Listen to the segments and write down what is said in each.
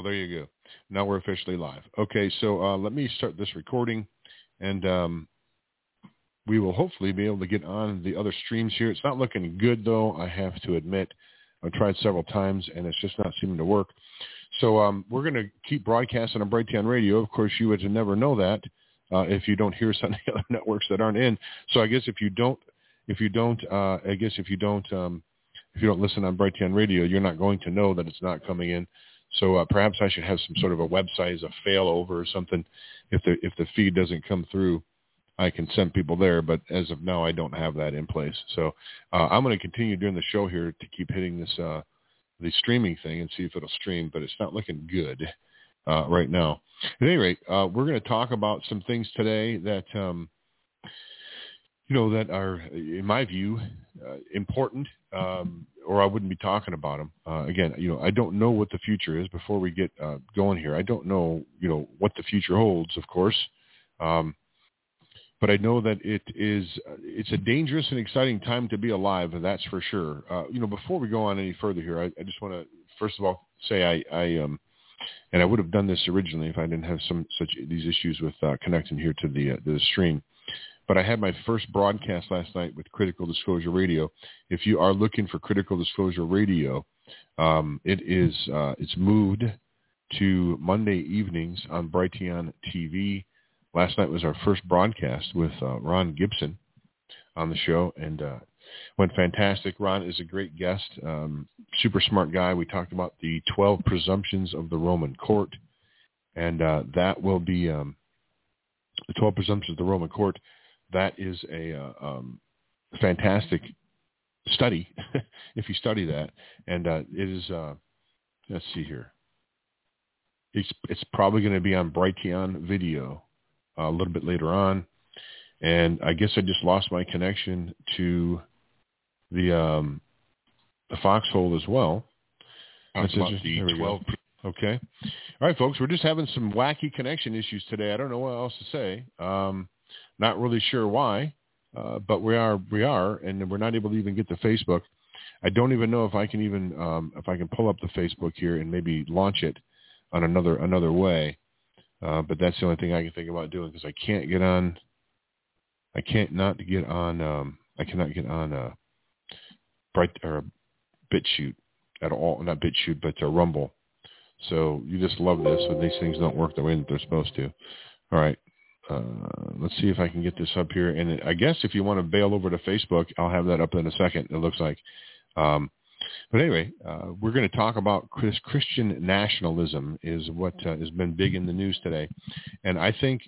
Well, there you go. Now we're officially live. Okay, so let me start this recording, and we will hopefully be able to get on the other streams here. It's not looking good, though, I have to admit. I've tried several times, and it's just not seeming to work. So we're going to keep broadcasting on Brighteon Radio. Of course, you would never know that if you don't hear some of the other networks that aren't in. So I guess if you don't listen on Brighteon Radio, you're not going to know that it's not coming in. So perhaps I should have some sort of a website as a failover or something. If the feed doesn't come through, I can send people there. But as of now, I don't have that in place. So I'm going to continue doing the show here to keep hitting this the streaming thing and see if it'll stream. But it's not looking good right now. At any rate, we're going to talk about some things today that that are, in my view, important, or I wouldn't be talking about them. Again, I don't know what the future is before we get going here. I don't know, what the future holds, of course. But I know that it's a dangerous and exciting time to be alive, and that's for sure. Before we go on any further here, I just want to, first of all, say and I would have done this originally if I didn't have these issues with connecting here to the stream. But I had my first broadcast last night with Critical Disclosure Radio. If you are looking for Critical Disclosure Radio, it's moved to Monday evenings on Brighteon TV. Last night was our first broadcast with Ron Gibson on the show, and went fantastic. Ron is a great guest, super smart guy. We talked about the 12 presumptions of the Roman court, and that will be the 12 presumptions of the Roman court. That is a fantastic study if you study that, and it is. Let's see here. It's probably going to be on Brighteon Video a little bit later on, and I guess I just lost my connection to the Foxhole as well. That's about the 12. Okay, all right, folks. We're just having some wacky connection issues today. I don't know what else to say. Not really sure why, but we are, and we're not able to even get to Facebook. I don't even know if I can even if I can pull up the Facebook here and maybe launch it on another way. But that's the only thing I can think about doing, because I cannot get on BitChute at all. Not BitChute, but Rumble. So you just love this when these things don't work the way that they're supposed to. All right. Let's see if I can get this up here. And I guess if you want to bail over to Facebook, I'll have that up in a second, it looks like. But anyway, we're going to talk about Christian nationalism is what has been big in the news today. And I think,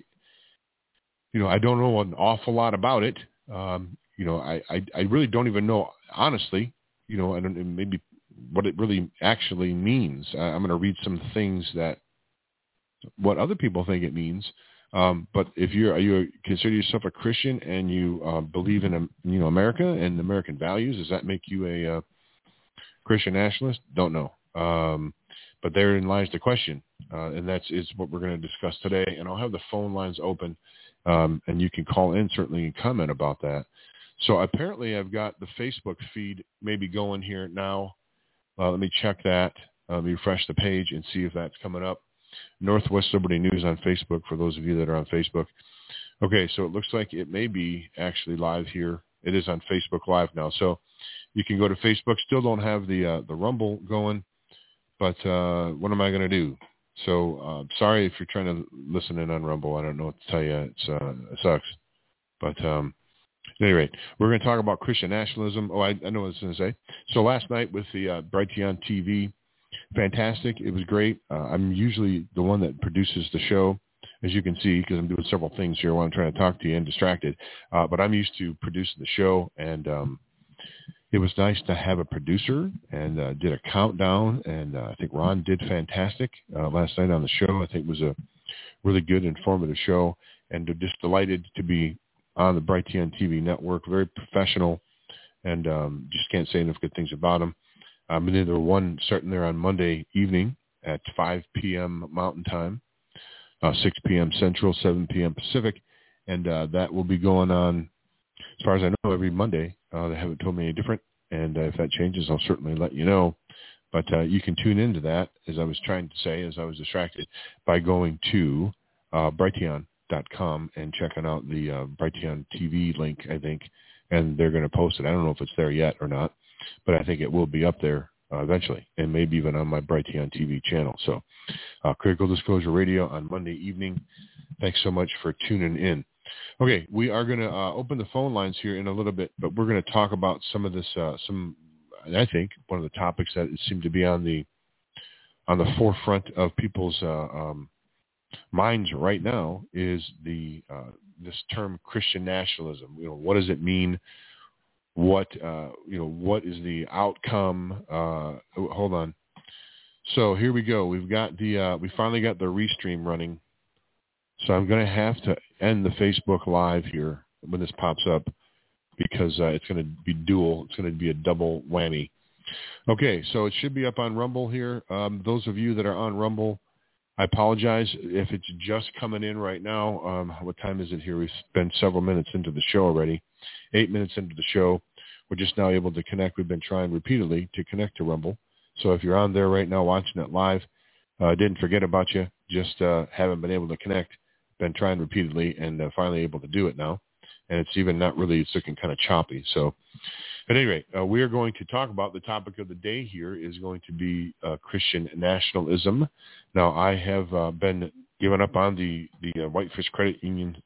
I don't know an awful lot about it. I really don't even know, honestly, maybe what it really actually means. I'm going to read some things what other people think it means. But if you consider yourself a Christian and you believe in America and American values, does that make you a Christian nationalist? Don't know. But therein lies the question, and is what we're going to discuss today. And I'll have the phone lines open, and you can call in certainly and comment about that. So apparently I've got the Facebook feed maybe going here now. Let me check that. Let me refresh the page and see if that's coming up. Northwest Liberty News on Facebook, for those of you that are on Facebook. Okay, so it looks like it may be actually live here. It is on Facebook Live now. So you can go to Facebook. Still don't have the Rumble going, but what am I going to do? So sorry if you're trying to listen in on Rumble. I don't know what to tell you. It sucks. But at any rate, we're going to talk about Christian nationalism. Oh, I know what I was going to say. So last night with the Brighteon TV, fantastic. It was great. I'm usually the one that produces the show, as you can see, because I'm doing several things here while I'm trying to talk to you and distracted. But I'm used to producing the show, and it was nice to have a producer and did a countdown. And I think Ron did fantastic last night on the show. I think it was a really good, informative show, and just delighted to be on the Brighteon TV network. Very professional, and just can't say enough good things about them. And then there one starting there on Monday evening at 5 p.m. Mountain Time, 6 p.m. Central, 7 p.m. Pacific, and that will be going on, as far as I know, every Monday. They haven't told me any different, and if that changes, I'll certainly let you know. But you can tune into that, as I was trying to say, as I was distracted, by going to Brighteon.com and checking out the Brighteon TV link, I think, and they're going to post it. I don't know if it's there yet or not, but I think it will be up there eventually, and maybe even on my Brighteon TV channel. So Critical Disclosure Radio on Monday evening. Thanks so much for tuning in. Okay, we are going to open the phone lines here in a little bit, but we're going to talk about some of this, I think one of the topics that seem to be on the forefront of people's minds right now is this term Christian nationalism. What does it mean? What what is the outcome? Hold on. So here we go. We've got we finally got the Restream running. So I'm going to have to end the Facebook Live here when this pops up, because it's going to be dual. It's going to be a double whammy. Okay, so it should be up on Rumble here. Those of you that are on Rumble, I apologize if it's just coming in right now. What time is it here? We've been several minutes into the show already. 8 minutes into the show. We're just now able to connect. We've been trying repeatedly to connect to Rumble. So if you're on there right now watching it live, didn't forget about you. Just haven't been able to connect. Been trying repeatedly and finally able to do it now. And it's even not really, it's looking kind of choppy. So at any rate, we are going to talk about the topic of the day here is going to be Christian nationalism. Now, I have been giving up on the Whitefish Credit Union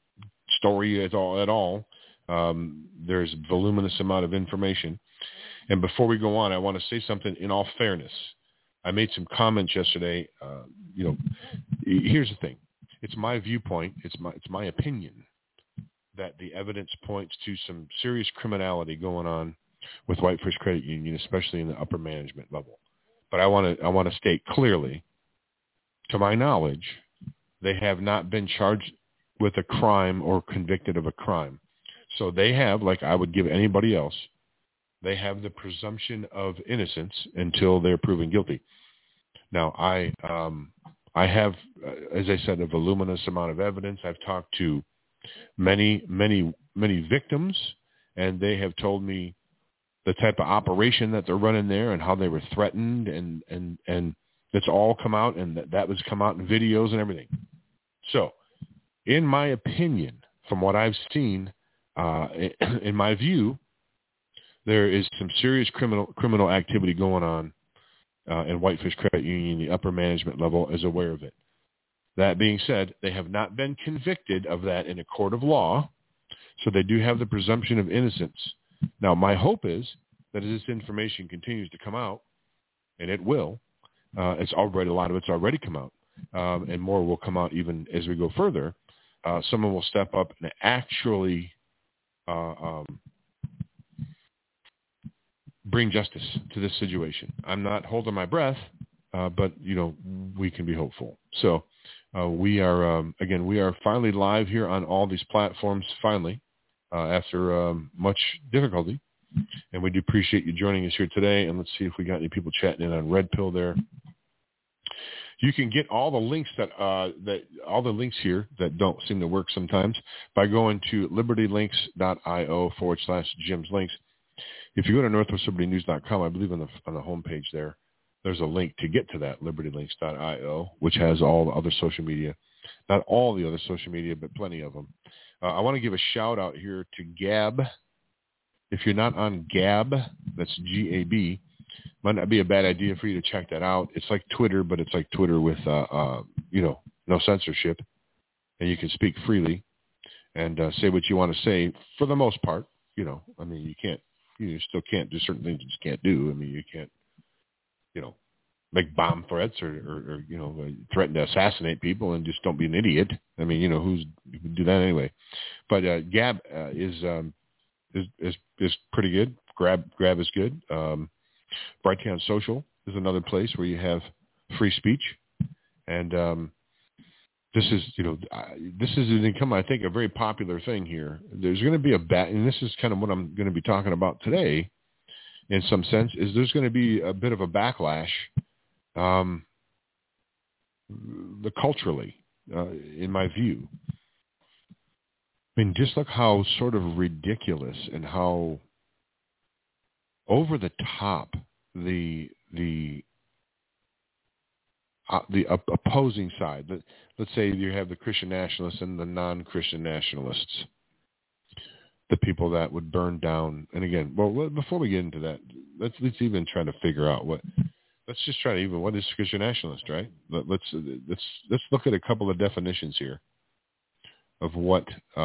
story at all. There's a voluminous amount of information. And before we go on, I want to say something in all fairness. I made some comments yesterday. Here's the thing. It's my viewpoint. It's my opinion that the evidence points to some serious criminality going on with Whitefish Credit Union, especially in the upper management level. But I want to state clearly, to my knowledge, they have not been charged with a crime or convicted of a crime. So they have, like I would give anybody else, they have the presumption of innocence until they're proven guilty. Now, I have, as I said, a voluminous amount of evidence. I've talked to many victims, and they have told me the type of operation that they're running there and how they were threatened, and it's all come out, and that was come out in videos and everything. So, in my opinion, from what I've seen, in my view, there is some serious criminal activity going on in Whitefish Credit Union. The upper management level is aware of it. That being said, they have not been convicted of that in a court of law, so they do have the presumption of innocence. Now, my hope is that as this information continues to come out, and it will, a lot of it's already come out, and more will come out even as we go further. Someone will step up and actually bring justice to this situation. I'm not holding my breath, but we can be hopeful. So we are finally live here on all these platforms. Finally, after much difficulty, and we do appreciate you joining us here today. And let's see if we got any people chatting in on Red Pill there. You can get all the links all the links here that don't seem to work sometimes by going to libertylinks.io/Jim's links. If you go to northwestlibertynews.com, I believe on the homepage there's a link to get to that, libertylinks.io, which has all the other social media. Not all the other social media, but plenty of them. I want to give a shout out here to Gab. If you're not on Gab, that's G-A-B, might not be a bad idea for you to check that out. It's like Twitter, but it's like Twitter with, no censorship. And you can speak freely and say what you want to say for the most part. You still can't do certain things you just can't do. I mean, you can't, make bomb threats or threaten to assassinate people, and just don't be an idiot. I mean, who would do that anyway? But Gab is pretty good. Grab is good. Brighteon Social is another place where you have free speech, and this is become, I think, a very popular thing here. There's going to be and this is kind of what I'm going to be talking about today, in some sense, is there's going to be a bit of a backlash, culturally, in my view. I mean, just look how sort of ridiculous and how over the top the the opposing side. Let's say you have the Christian nationalists and the non-Christian nationalists, the people that would burn down. And again, well, before we get into that, let's even try to figure out what is Christian nationalist, right? Let's look at a couple of definitions here of what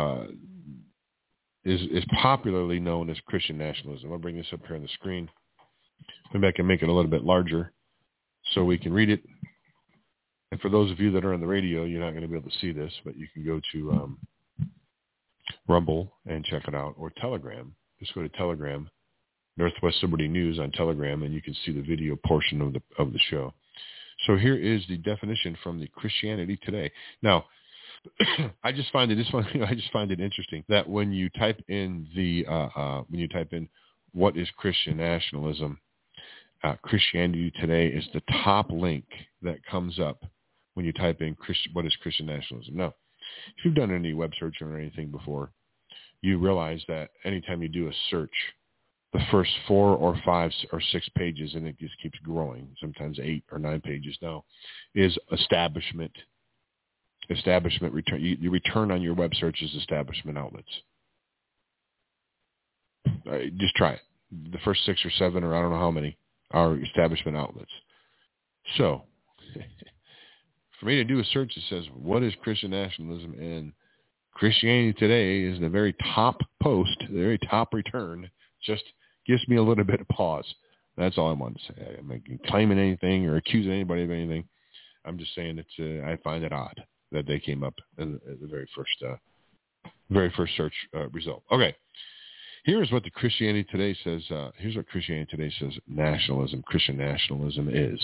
is popularly known as Christian nationalism. I'll bring this up here on the screen. Maybe I can make it a little bit larger so we can read it. And for those of you that are on the radio, you're not going to be able to see this, but you can go to Rumble and check it out, or Telegram. Just go to Telegram, Northwest Liberty News on Telegram, and you can see the video portion of the show. So here is the definition from the Christianity Today. Now, I just find it interesting that when you type in what is Christian nationalism, Christianity Today is the top link that comes up when you type in what is Christian nationalism. Now, if you've done any web searching or anything before, you realize that anytime you do a search, the first 4 or 5 or 6 pages, and it just keeps growing, sometimes 8 or 9 pages now, is establishment return. You return on your web search is establishment outlets. Just try it. The first 6 or 7, or I don't know how many, are establishment outlets. So for me to do a search that says, what is Christian nationalism? And Christianity Today is the very top post, the very top return, just gives me a little bit of pause. That's all I want to say. I'm not claiming anything or accusing anybody of anything. I'm just saying I find it odd that they came up in the very first search result. Okay. Here's what the Christianity Today says. Here's what Christianity Today says Christian nationalism is.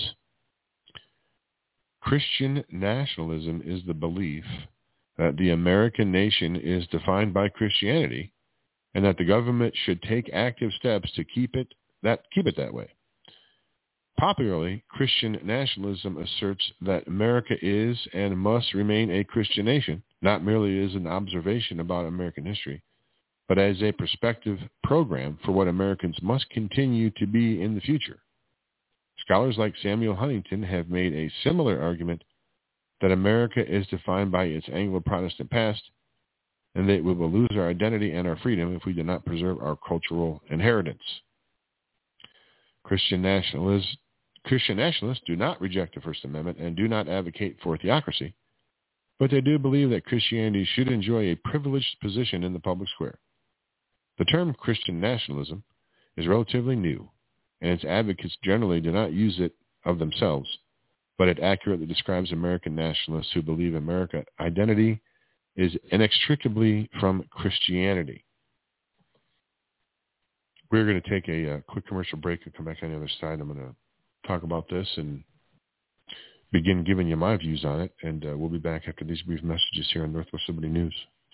Christian nationalism is the belief that the American nation is defined by Christianity and that the government should take active steps to keep it that way. Popularly, Christian nationalism asserts that America is and must remain a Christian nation, not merely as an observation about American history, but as a prospective program for what Americans must continue to be in the future. Scholars like Samuel Huntington have made a similar argument that America is defined by its Anglo-Protestant past and that we will lose our identity and our freedom if we do not preserve our cultural inheritance. Christian nationalists do not reject the First Amendment and do not advocate for theocracy, but they do believe that Christianity should enjoy a privileged position in the public square. The term Christian nationalism is relatively new, and its advocates generally do not use it of themselves, but it accurately describes American nationalists who believe American identity is inextricably from Christianity. We're going to take a quick commercial break and come back on the other side. I'm going to talk about this and begin giving you my views on it, and we'll be back after these brief messages here on Northwest Liberty News.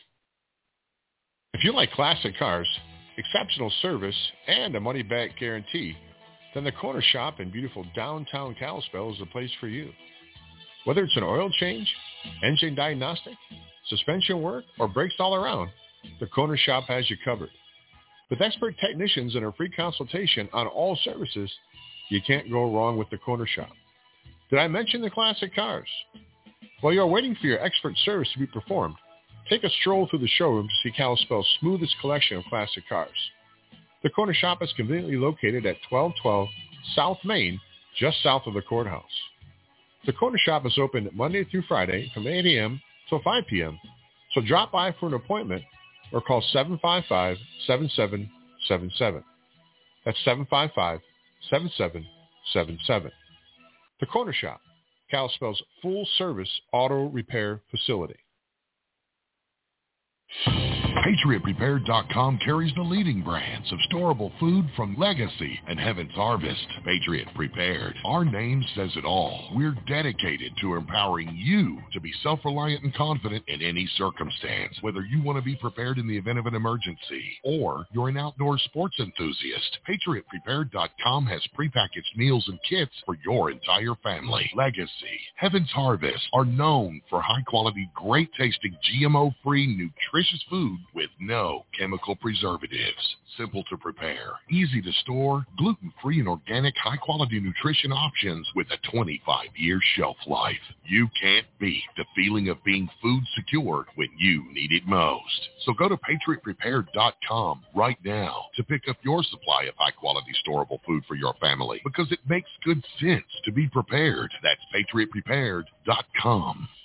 If you like classic cars, exceptional service, and a money-back guarantee, then the Corner Shop in beautiful downtown Kalispell is the place for you. Whether it's an oil change, engine diagnostic, suspension work, or brakes all around, the Corner Shop has you covered. With expert technicians and a free consultation on all services, you can't go wrong with the Corner Shop. Did I mention the classic cars? While you're waiting for your expert service to be performed, take a stroll through the showroom to see Kalispell's smoothest collection of classic cars. The Corner Shop is conveniently located at 1212 South Main, just south of the courthouse. The Corner Shop is open Monday through Friday from 8 a.m. till 5 p.m., so drop by for an appointment or call 755-7777. That's 755-7777. The Corner Shop, Kalispell's full-service auto repair facility. PatriotPrepared.com carries the leading brands of storable food from Legacy and Heaven's Harvest. Patriot Prepared. Our name says it all. We're dedicated to empowering you to be self-reliant and confident in any circumstance. Whether you want to be prepared in the event of an emergency or you're an outdoor sports enthusiast, PatriotPrepared.com has prepackaged meals and kits for your entire family. Legacy, Heaven's Harvest are known for high-quality, great-tasting, GMO-free, nutritious foods with no chemical preservatives. Simple to prepare, easy to store, gluten-free and organic high-quality nutrition options with a 25-year shelf life. You can't beat the feeling of being food secure when you need it most. So go to PatriotPrepared.com right now to pick up your supply of high-quality storable food for your family, because it makes good sense to be prepared. That's PatriotPrepared.com.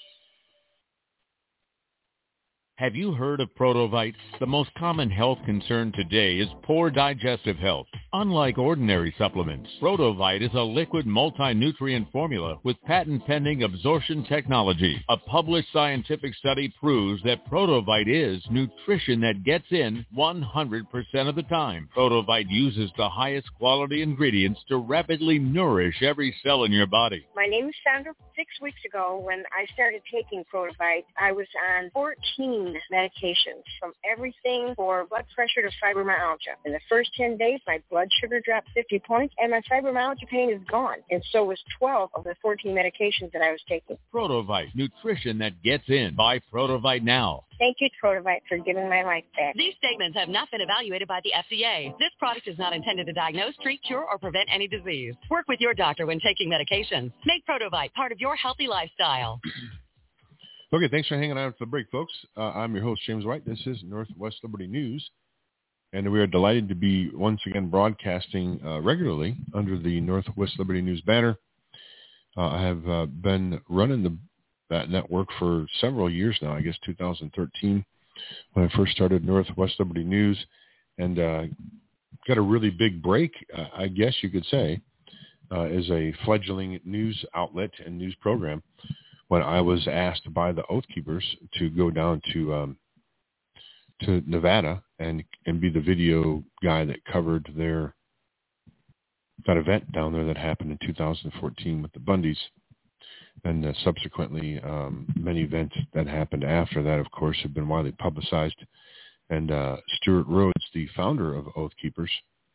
Have you heard of Protovite? The most common health concern today is poor digestive health. Unlike ordinary supplements, Protovite is a liquid multi-nutrient formula with patent-pending absorption technology. A published scientific study proves that Protovite is nutrition that gets in 100% of the time. Protovite uses the highest quality ingredients to rapidly nourish every cell in your body. My name is Sandra. 6 weeks ago, when I started taking Protovite, I was on 14 medications, from everything for blood pressure to fibromyalgia. In the first 10 days, my blood sugar dropped 50 points, and my fibromyalgia pain is gone. And so was 12 of the 14 medications that I was taking. Protovite, nutrition that gets in. Buy Protovite now. Thank you, Protovite, for giving my life back. These statements have not been evaluated by the FDA. This product is not intended to diagnose, treat, cure, or prevent any disease. Work with your doctor when taking medications. Make Protovite part of your healthy lifestyle. Okay, thanks for hanging out for the break, folks. I'm your host, James White. This is Northwest Liberty News, and we are delighted to be once again broadcasting regularly under the Northwest Liberty News banner. I have been running that network for several years now, I guess 2013, when I first started Northwest Liberty News, and got a really big break, I guess you could say, as a fledgling news outlet and news program, when I was asked by the Oath Keepers to go down to Nevada and be the video guy that covered that event down there that happened in 2014 with the Bundys, and subsequently many events that happened after that, of course, have been widely publicized. And Stuart Rhodes, the founder of Oath Keepers,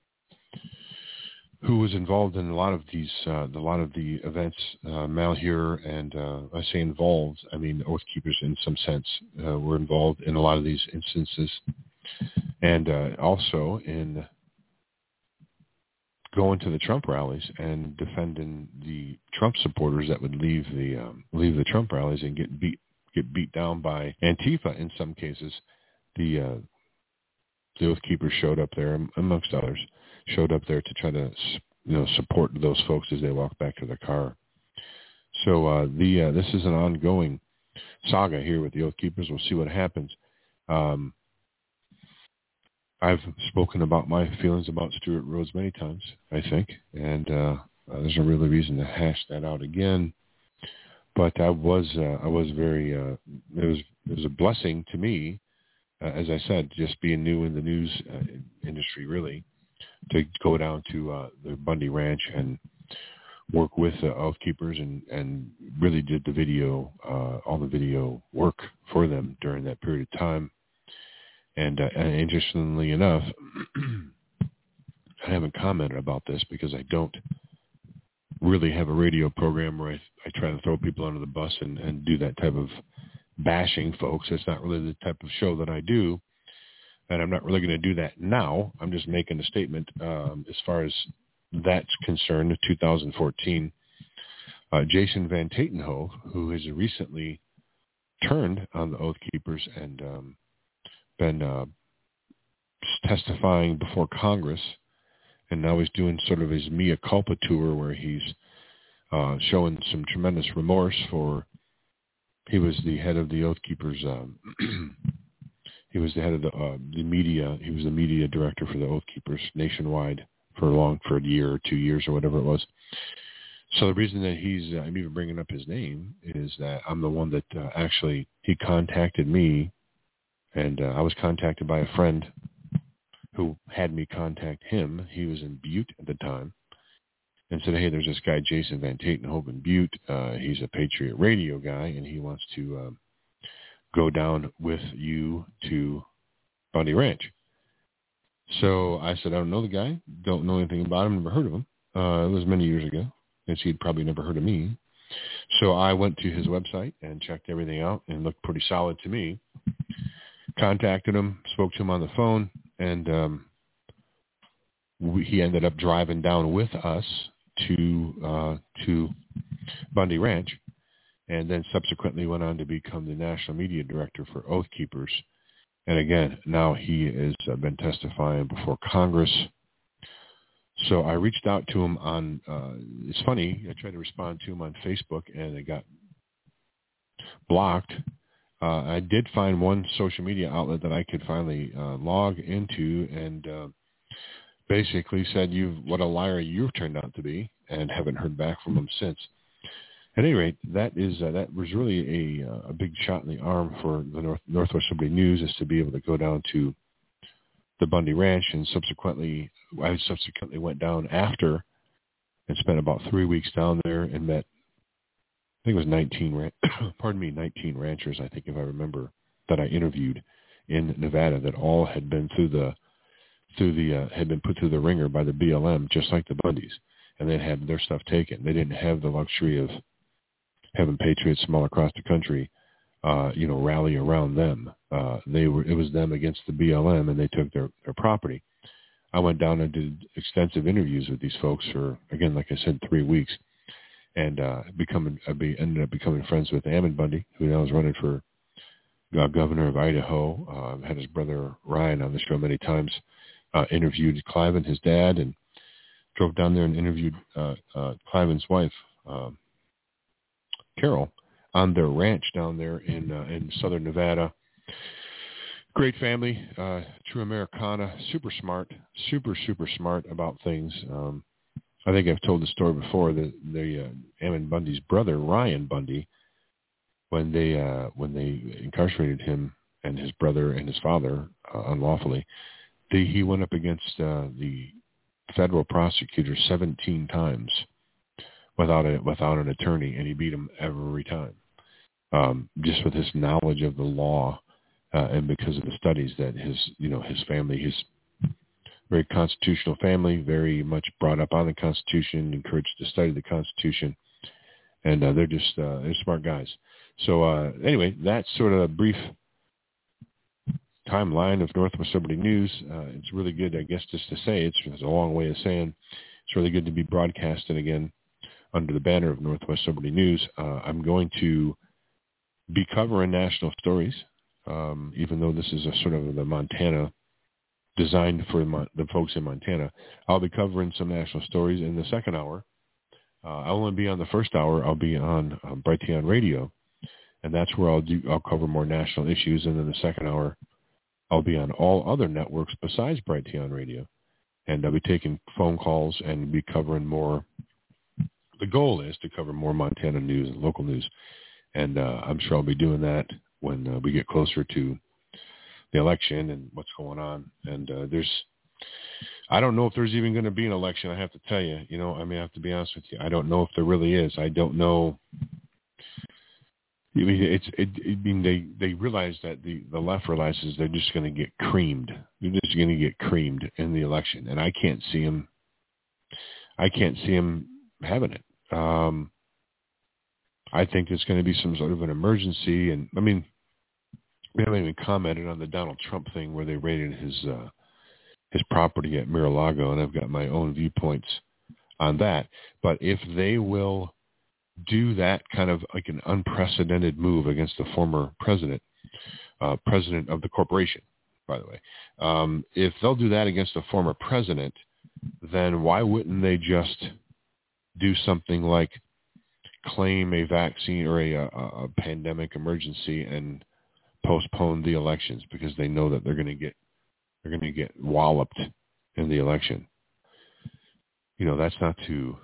who was involved in a lot of the events, Malheur, and I say involved, I mean Oath Keepers in some sense were involved in a lot of these instances, and also in going to the Trump rallies and defending the Trump supporters that would leave the Trump rallies and get beat down by Antifa in some cases. The Oath Keepers showed up there, amongst others, showed up there to try to support those folks as they walk back to their car. So this is an ongoing saga here with the Oath Keepers. We'll see what happens. I've spoken about my feelings about Stuart Rhodes many times, I think, and there's no really reason to hash that out again. But I was very. It was a blessing to me, as I said, just being new in the news industry, really, to go down to the Bundy Ranch and work with the Oath Keepers and really did the video, all the video work for them during that period of time. And interestingly enough, I haven't commented about this because I don't really have a radio program where I try to throw people under the bus and do that type of bashing folks. It's not really the type of show that I do, and I'm not really going to do that now. I'm just making a statement as far as that's concerned. In 2014, Jason Van Tatenhove, who has recently turned on the Oath Keepers and been testifying before Congress, and now he's doing sort of his mea culpa tour where he's showing some tremendous remorse for. He was the head of the Oath Keepers. He was the head of the media. He was the media director for the Oath Keepers nationwide for a year or 2 years or whatever it was. So the reason that I'm even bringing up his name is that I'm the one that actually he contacted me. And I was contacted by a friend who had me contact him. He was in Butte at the time, and said, hey, there's this guy, Jason Van Tatenhove in Butte. He's a Patriot Radio guy, and he wants to go down with you to Bundy Ranch. So I said, I don't know the guy, don't know anything about him, never heard of him. It was many years ago, and he'd probably never heard of me. So I went to his website and checked everything out, and it looked pretty solid to me. contacted him, spoke to him on the phone, and he ended up driving down with us to Bundy Ranch, and then subsequently went on to become the national media director for Oath Keepers. And again, now he has been testifying before Congress. So I reached out to him on, it's funny, I tried to respond to him on Facebook, and it got blocked. I did find one social media outlet that I could finally log into, and basically said, what a liar you've turned out to be, and haven't heard back from him since. At any rate, that was really a big shot in the arm for the Northwest Liberty News, is to be able to go down to the Bundy Ranch, and I subsequently went down after and spent about 3 weeks down there and met, I think it was 19 ranchers, I think, if I remember, that I interviewed in Nevada, that all had been had been put through the ringer by the BLM, just like the Bundys, and they had their stuff taken. They didn't have the luxury of having patriots from all across the country, rally around them. It was them against the BLM, and they took their property. I went down and did extensive interviews with these folks for, again, like I said, 3 weeks, and ended up becoming friends with Ammon Bundy, who now is running for governor of Idaho. Had his brother Ryan on the show many times. Interviewed Cliven, his dad, and drove down there and interviewed Cliven's wife, Carol, on their ranch down there in southern Nevada. Great family, true Americana, super smart, super smart about things. I think I've told the story before that Ammon Bundy's brother, Ryan Bundy, when they incarcerated him and his brother and his father unlawfully, he went up against the federal prosecutor 17 times without an attorney, and he beat him every time. Just with his knowledge of the law, and because of the studies that his family, his very constitutional family, very much brought up on the Constitution, encouraged to study the Constitution, and they're smart guys. So anyway, that's sort of a brief timeline of Northwest Liberty News. It's really good, I guess, just to say, it's a long way of saying it's really good to be broadcasted again under the banner of Northwest Liberty News. I'm going to be covering national stories, even though this is a sort of the Montana, designed for the folks in Montana. I'll be covering some national stories in the second hour. I'll only be on the first hour. I'll be on Brighteon Radio, and that's where I'll cover more national issues. And then the second hour, I'll be on all other networks besides Brighteon Radio, and I'll be taking phone calls and be covering more. The goal is to cover more Montana news and local news, and I'm sure I'll be doing that when we get closer to the election and what's going on. And I don't know if there's even going to be an election. I have to tell you, I have to be honest with you. I don't know if there really is. I don't know. They realize that the left realizes they're just going to get creamed. They're just going to get creamed in the election, and I can't see them having it. I think it's going to be some sort of an emergency, and we haven't even commented on the Donald Trump thing where they raided his property at Mar-a-Lago, and I've got my own viewpoints on that. But if they will do that kind of like an unprecedented move against the former president of the corporation, by the way, if they'll do that against the former president, then why wouldn't they just do something like claim a vaccine or a pandemic emergency and postpone the elections, because they know that they're going to get walloped in the election. That's not to.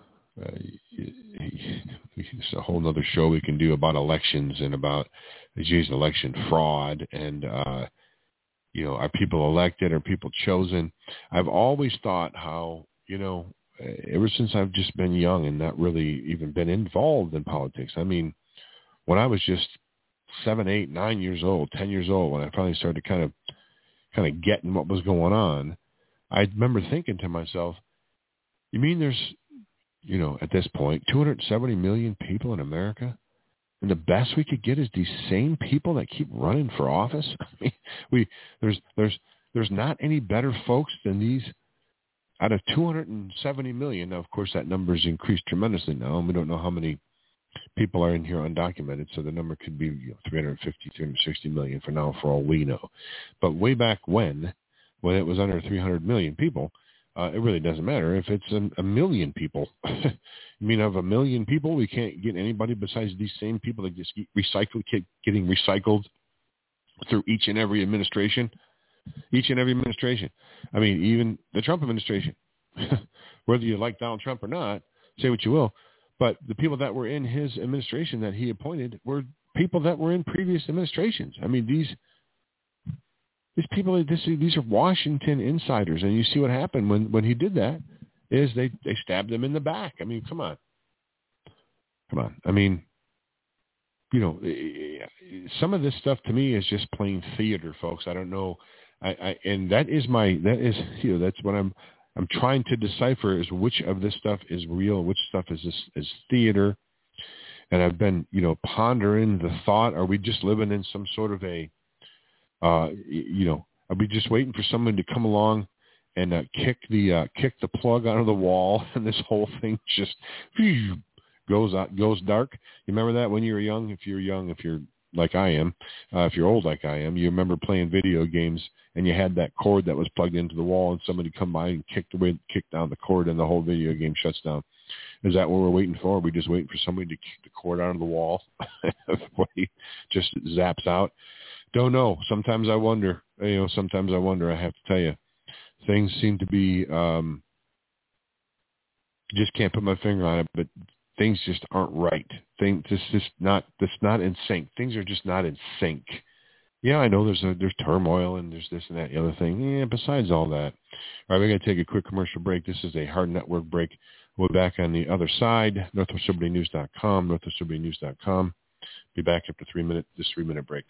It's a whole other show we can do about elections and about election fraud and are people elected, are people chosen? I've always thought how ever since I've just been young and not really even been involved in politics. When I was just 7, 8, 9 years old, 10 years old, when I finally started kind of getting what was going on, I remember thinking to myself, you mean there's, at this point, 270 million people in America? And the best we could get is these same people that keep running for office. I mean, there's not any better folks than these. Out of 270 million, now of course that number has increased tremendously now, and we don't know how many people are in here undocumented, so the number could be 350, 360 million for now, for all we know. But way back when it was under 300 million people, it really doesn't matter if it's a million people. I mean, of a million people, we can't get anybody besides these same people that just keep getting recycled through each and every administration. Each and every administration. I mean, even the Trump administration. Whether you like Donald Trump or not, say what you will, but the people that were in his administration that he appointed were people that were in previous administrations. I mean, these people, these are Washington insiders, and you see what happened when he did that is they stabbed him in the back. I mean, come on. I mean, you know, some of this stuff to me is just plain theater, folks. I don't know. And that's what I'm trying to decipher is which of this stuff is real, which stuff is theater. And I've been, pondering the thought: are we just living in some sort of a, are we just waiting for someone to come along and kick the plug out of the wall, and this whole thing just goes dark? You remember that when you were young? If you're young, if you're like I am, if you're old like I am, you remember playing video games and you had that cord that was plugged into the wall, and somebody come by and kicked down the cord, and the whole video game shuts down. Is that what we're waiting for? Are we just waiting for somebody to kick the cord out of the wall before he just zaps out? Don't know. Sometimes I wonder. I have to tell you, things seem to be. Just can't put my finger on it, but things just aren't right. It's not in sync. Things are just not in sync. Yeah, I know there's turmoil and there's this and that, the other thing. Yeah, besides all that. All right, we're going to take a quick commercial break. This is a hard network break. We'll be back on the other side, northwestlibertynews.com, northwestlibertynews.com. Be back after this 3-minute break.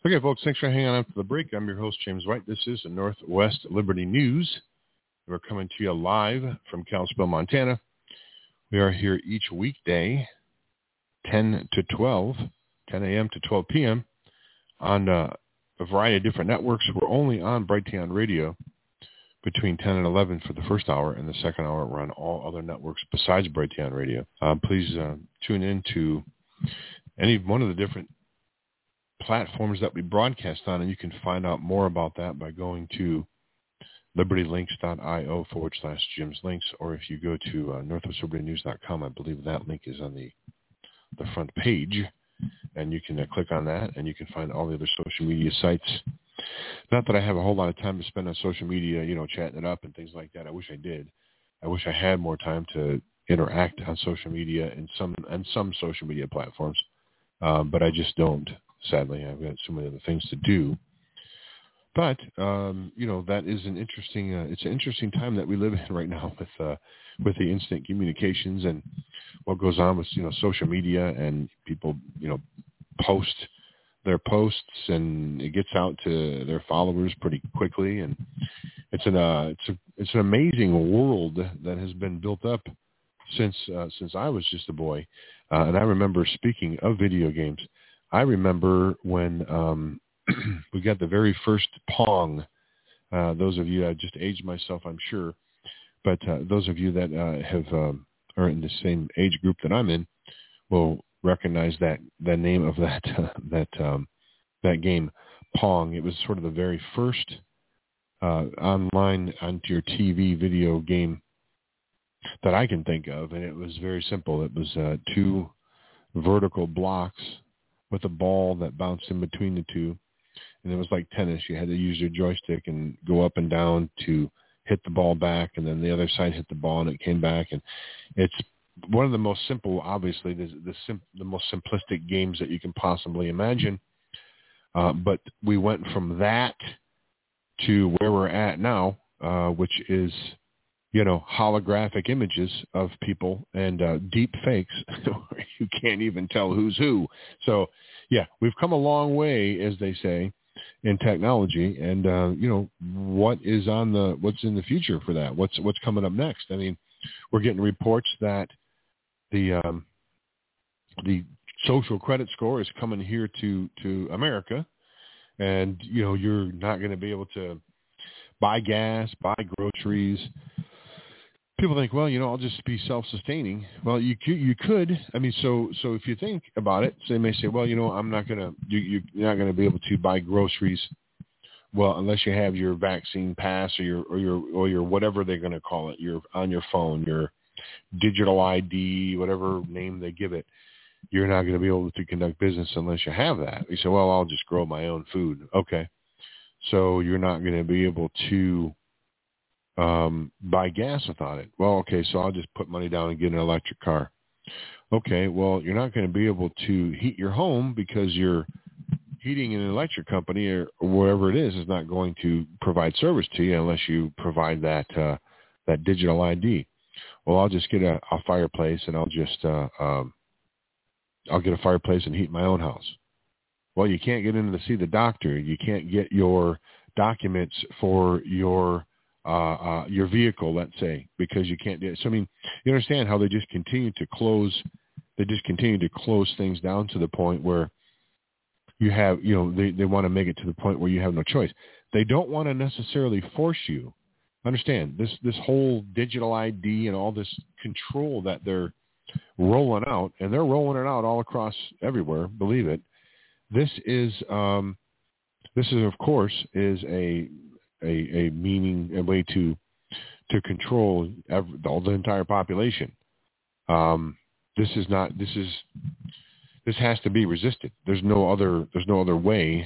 Okay, folks, thanks for hanging on for the break. I'm your host, James White. This is the Northwest Liberty News. We're coming to you live from Kalispell, Montana. We are here each weekday, 10 a.m. to 12 p.m. on a variety of different networks. We're only on Brighteon Radio between 10 and 11 for the first hour, and the second hour we're on all other networks besides Brighteon Radio. Please tune in to any one of the different platforms that we broadcast on, and you can find out more about that by going to libertylinks.io/Jim's Links, or if you go to northwestlibertynews.com, I believe that link is on the front page, and you can click on that, and you can find all the other social media sites. Not that I have a whole lot of time to spend on social media, chatting it up and things like that. I wish I did. I wish I had more time to interact on social media and some social media platforms, but I just don't. Sadly, I've got so many other things to do. But, that is it's an interesting time that we live in right now with the instant communications and what goes on with, social media, and people, post their posts, and it gets out to their followers pretty quickly. And it's an amazing world that has been built up since I was just a boy. And I remember, speaking of video games, I remember when we got the very first Pong. Those of you, I just aged myself, I'm sure, but those of you that are in the same age group that I'm in will recognize the name of that game, Pong. It was sort of the very first online onto your TV video game that I can think of, and it was very simple. It was 2 vertical blocks with a ball that bounced in between the two. And it was like tennis. You had to use your joystick and go up and down to hit the ball back, and then the other side hit the ball and it came back. And it's one of the most simple, obviously, the most simplistic games that you can possibly imagine. But we went from that to where we're at now, which is, holographic images of people and deep fakes. You can't even tell who's who. So, yeah, we've come a long way, as they say, in technology. And, what's in the future for that? What's coming up next? I mean, we're getting reports that the social credit score is coming here to America. And, you're not going to be able to buy gas, buy groceries. People think, well, I'll just be self-sustaining. Well, you could. I mean, so if you think about it, so they may say, well, I'm not gonna. You're not gonna be able to buy groceries. Well, unless you have your vaccine pass or your whatever they're gonna call it. You're on your phone, your digital ID, whatever name they give it. You're not going to be able to conduct business unless you have that. You say, well, I'll just grow my own food. Okay, so you're not going to be able to buy gas without it. Well, okay, so I'll just put money down and get an electric car. Okay, well, you're not going to be able to heat your home because your heating and electric company or wherever it is not going to provide service to you unless you provide that digital ID. Well, I'll just get a fireplace and I'll just I'll get a fireplace and heat my own house. Well, you can't get in to see the doctor. You can't get your documents for your vehicle, let's say, because you can't do it. So, I mean, you understand how they just continue to close things down to the point where you have, they want to make it to the point where you have no choice. They don't want to necessarily force you. Understand, this whole digital ID and all this control that they're rolling out, and they're rolling it out all across everywhere, believe it. This is of course a way to control the entire population. This has to be resisted. There's no other way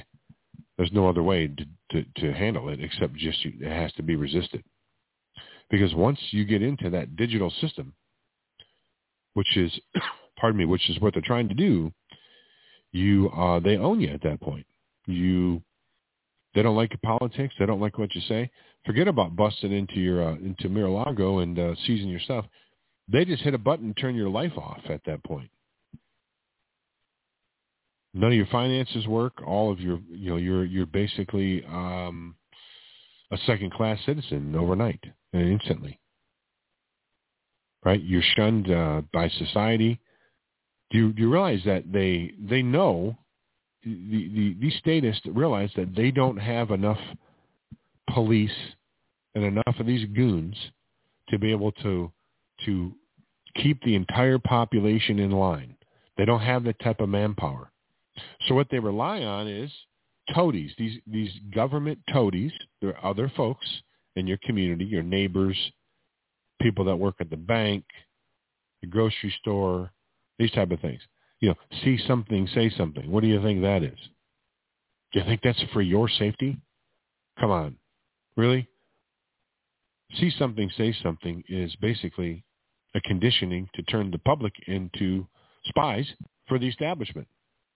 to handle it except just it has to be resisted. Because once you get into that digital system, which is what they're trying to do, they own you at that point. They don't like your politics. They don't like what you say. Forget about busting into Mar-a-Lago and seizing your stuff. They just hit a button and turn your life off at that point. None of your finances work. All of your, you're basically a second-class citizen overnight and instantly. Right? You're shunned by society. Do you realize that they know, these statists realize that they don't have enough police and enough of these goons to be able to keep the entire population in line. They don't have that type of manpower. So what they rely on is toadies, these government toadies. There are other folks in your community, your neighbors, people that work at the bank, the grocery store, these type of things. See something, say something. What do you think that is? Do you think that's for your safety? Come on. Really? See something, say something is basically a conditioning to turn the public into spies for the establishment.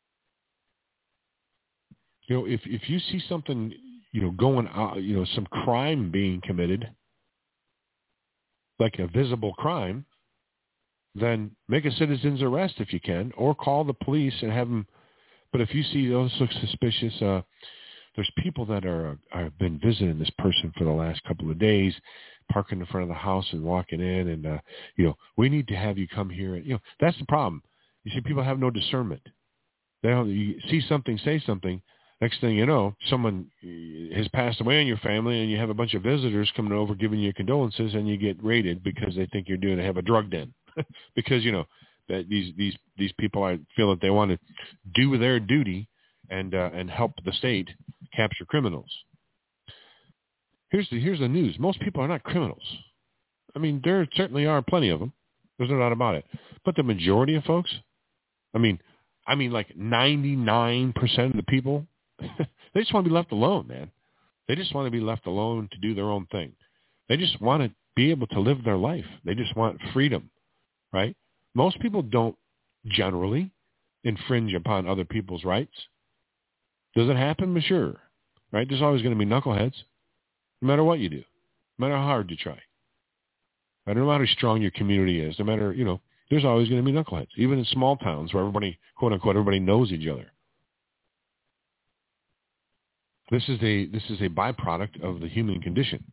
If you see something, going out, some crime being committed, like a visible crime, then make a citizen's arrest if you can, or call the police and have them. But if you see those look suspicious, there's people that have been visiting this person for the last couple of days, parking in front of the house and walking in, and we need to have you come here. And that's the problem. You see, people have no discernment. You see something, say something. Next thing you know, someone has passed away in your family, and you have a bunch of visitors coming over giving you condolences, and you get raided because they think you're have a drug den. Because that these people feel that they want to do their duty and help the state capture criminals. Here's the news. Most people are not criminals. I mean, there certainly are plenty of them. There's no doubt about it. But the majority of folks, I mean like 99% of the people, they just want to be left alone, man. They just want to be left alone to do their own thing. They just want to be able to live their life. They just want freedom, right? Most people don't generally infringe upon other people's rights. Does it happen? Sure, right? There's always going to be knuckleheads, no matter what you do, no matter how hard you try. Right? No matter how strong your community is, no matter, there's always going to be knuckleheads, even in small towns where everybody, quote unquote, everybody knows each other. This is a byproduct of the human condition.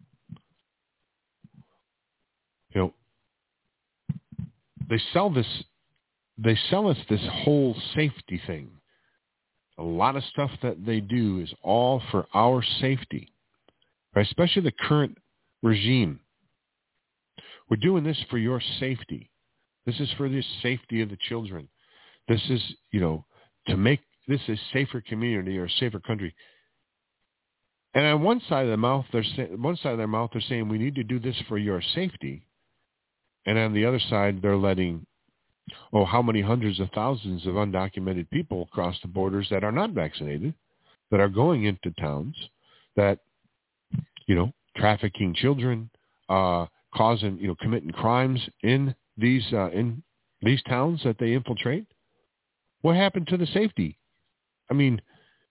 They sell us this whole safety thing. A lot of stuff that they do is all for our safety, right? Especially the current regime. We're doing this for your safety. This is for the safety of the children. This is, to make this a safer community or a safer country. And on one side of their mouth, they're saying we need to do this for your safety. And on the other side, they're letting, how many hundreds of thousands of undocumented people across the borders that are not vaccinated, that are going into towns, that, trafficking children, causing, committing crimes in these towns that they infiltrate. What happened to the safety? I mean,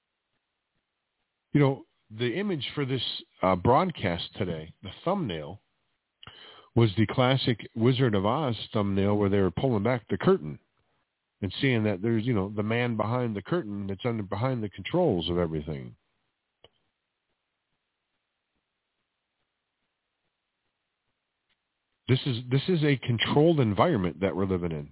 the image for this broadcast today, the thumbnail, was the classic Wizard of Oz thumbnail where they were pulling back the curtain and seeing that there's, the man behind the curtain that's behind the controls of everything. This is a controlled environment that we're living in.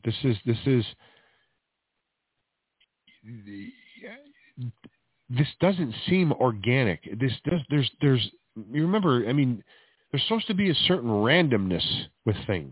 This doesn't seem organic. There's you remember, there's supposed to be a certain randomness with things.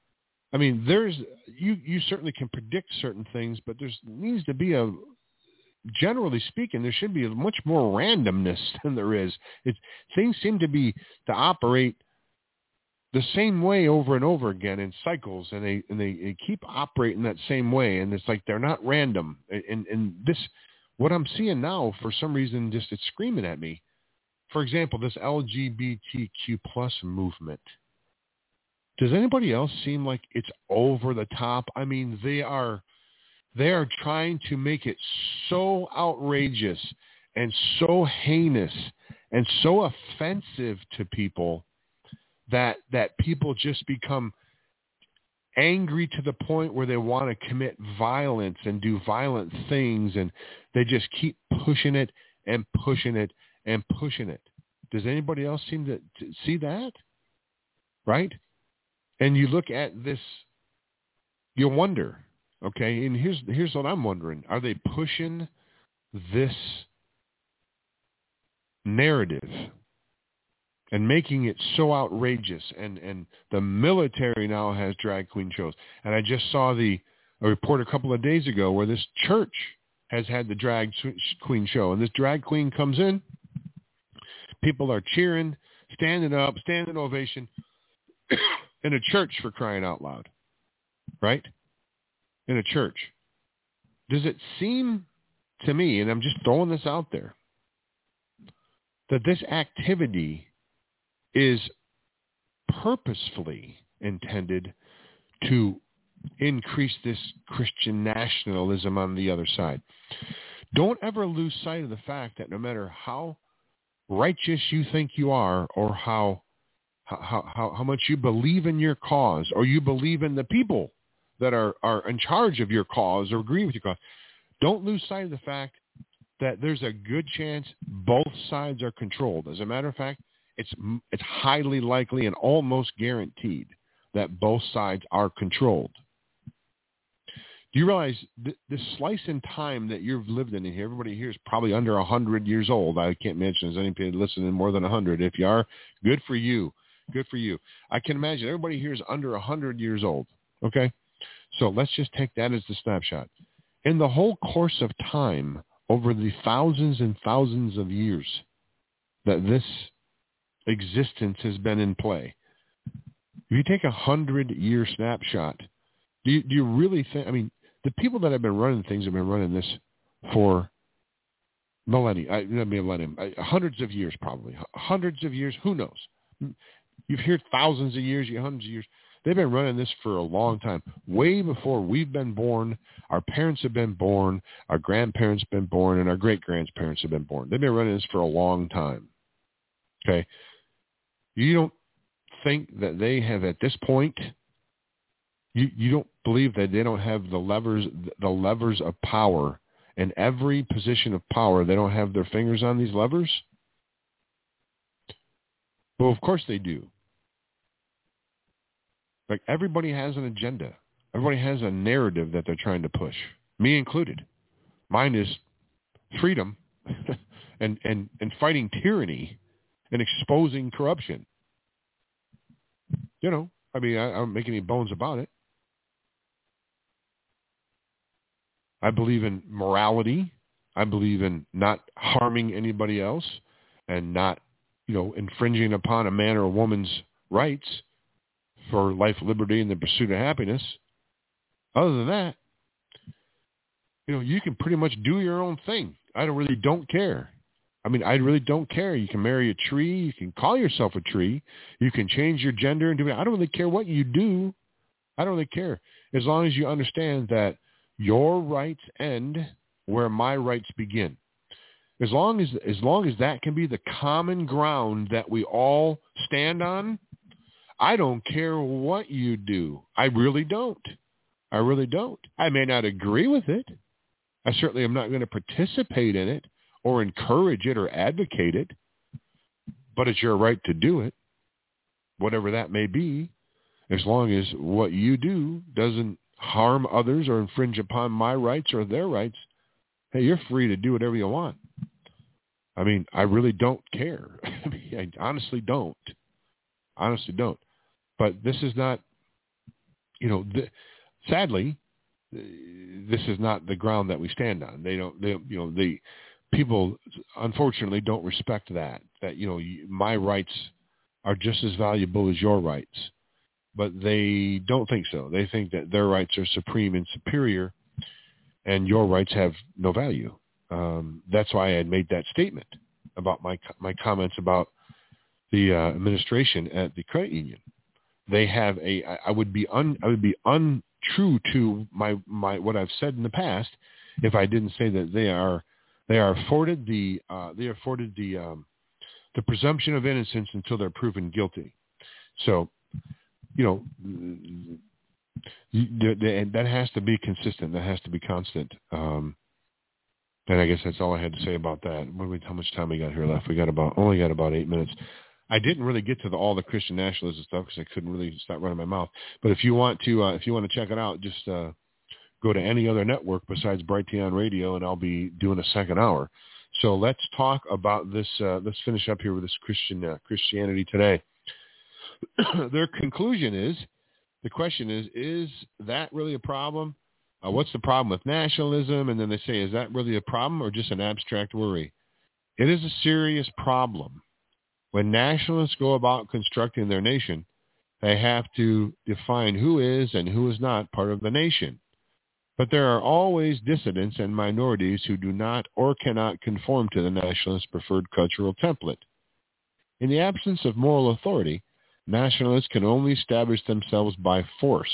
You certainly can predict certain things, but there needs to be generally speaking, there should be much more randomness than there is. Things seem to operate the same way over and over again in cycles, and they keep operating that same way, and it's like they're not random. And this, what I'm seeing now, for some reason, it's screaming at me. For example, this LGBTQ plus movement. Does anybody else seem like it's over the top? They are trying to make it so outrageous and so heinous and so offensive to people that people just become angry to the point where they want to commit violence and do violent things, and they just keep pushing it and pushing it and pushing it. Does anybody else seem to see that? Right? And you look at this, you wonder, okay, and here's what I'm wondering. Are they pushing this narrative and making it so outrageous? And the military now has drag queen shows. And I just saw a report a couple of days ago where this church has had the drag queen show. And this drag queen comes in. People are cheering, standing up, standing ovation in a church, for crying out loud, right? In a church. Does it seem to me, and I'm just throwing this out there, that this activity is purposefully intended to increase this Christian nationalism on the other side? Don't ever lose sight of the fact that no matter how righteous you think you are, or how much you believe in your cause, or you believe in the people that are in charge of your cause or agree with your cause, don't lose sight of the fact that there's a good chance both sides are controlled. As a matter of fact, it's highly likely and almost guaranteed that both sides are controlled. Do you realize this slice in time that you've lived in here, everybody here is probably under 100 years old. I can't mention there's anybody listening more than 100. If you are, good for you. Good for you. I can imagine everybody here is under 100 years old. Okay? So let's just take that as the snapshot. In the whole course of time, over the thousands and thousands of years that this existence has been in play, if you take 100-year snapshot, do you really think, I mean, the people that have been running things have been running this for hundreds of years probably. Hundreds of years, who knows? You've heard thousands of years, hundreds of years. They've been running this for a long time, way before we've been born. Our parents have been born, our grandparents have been born, and our great-grandparents have been born. They've been running this for a long time. Okay? You don't think that they have, at this point, you don't believe that they don't have the levers of power in every position of power? They don't have their fingers on these levers? Well, of course they do. Like, everybody has an agenda. Everybody has a narrative that they're trying to push, me included. Mine is freedom and fighting tyranny and exposing corruption. You know, I mean, I don't make any bones about it. I believe in morality. I believe in not harming anybody else and not, infringing upon a man or a woman's rights for life, liberty, and the pursuit of happiness. Other than that, you can pretty much do your own thing. I really don't care. I mean, I really don't care. You can marry a tree. You can call yourself a tree. You can change your gender and do it. I don't really care what you do. I don't really care. As long as you understand that your rights end where my rights begin. As long as that can be the common ground that we all stand on, I don't care what you do. I really don't. I really don't. I may not agree with it. I certainly am not going to participate in it or encourage it or advocate it, but it's your right to do it, whatever that may be, as long as what you do doesn't harm others or infringe upon my rights or their rights. Hey, you're free to do whatever you want. I mean, I really don't care. I honestly don't. Honestly don't. But this is not, sadly, this is not the ground that we stand on. The people, unfortunately, don't respect that my rights are just as valuable as your rights. But they don't think so. They think that their rights are supreme and superior, and your rights have no value. That's why I had made that statement about my comments about the administration at the credit union. They have I would be untrue to my what I've said in the past if I didn't say that they are afforded the presumption of innocence until they're proven guilty. So, That has to be consistent. That has to be constant. And I guess that's all I had to say about that. How much time we got here left? We only got about 8 minutes. I didn't really get to all the Christian nationalism stuff because I couldn't really stop running my mouth. But if you want to check it out, just go to any other network besides Brighteon Radio, and I'll be doing a second hour. So let's talk about this. Let's finish up here with this Christianity Today. Their conclusion is, the question is that really a problem? What's the problem with nationalism? And then they say, is that really a problem or just an abstract worry? It is a serious problem. When nationalists go about constructing their nation, they have to define who is and who is not part of the nation. But there are always dissidents and minorities who do not or cannot conform to the nationalist preferred cultural template. In the absence of moral authority, nationalists can only establish themselves by force.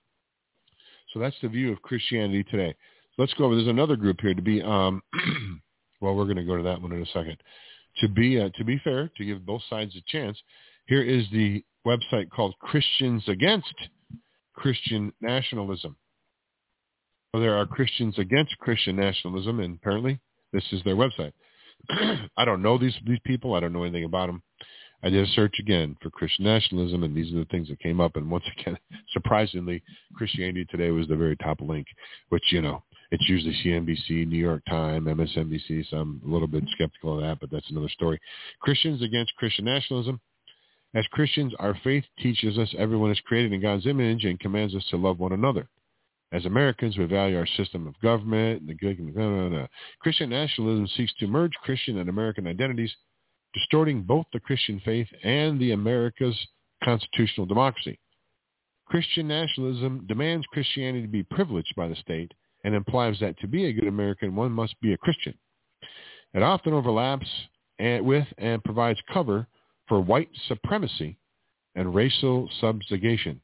So that's the view of Christianity Today. So let's go over. There's another group here to be. Well, we're going to go to that one in a second. To be fair, to give both sides a chance, here is the website called Christians Against Christian Nationalism. Well, there are Christians against Christian nationalism, and apparently this is their website. I don't know these people. I don't know anything about them. I did a search again for Christian nationalism, and these are the things that came up. And once again, surprisingly, Christianity Today was the very top link, which, it's usually CNBC, New York Times, MSNBC, so I'm a little bit skeptical of that, but that's another story. Christians Against Christian Nationalism. As Christians, our faith teaches us everyone is created in God's image and commands us to love one another. As Americans, we value our system of government and the good. Christian nationalism seeks to merge Christian and American identities, distorting both the Christian faith and the America's constitutional democracy. Christian nationalism demands Christianity to be privileged by the state and implies that to be a good American, one must be a Christian. It often overlaps with and provides cover for white supremacy and racial subjugation.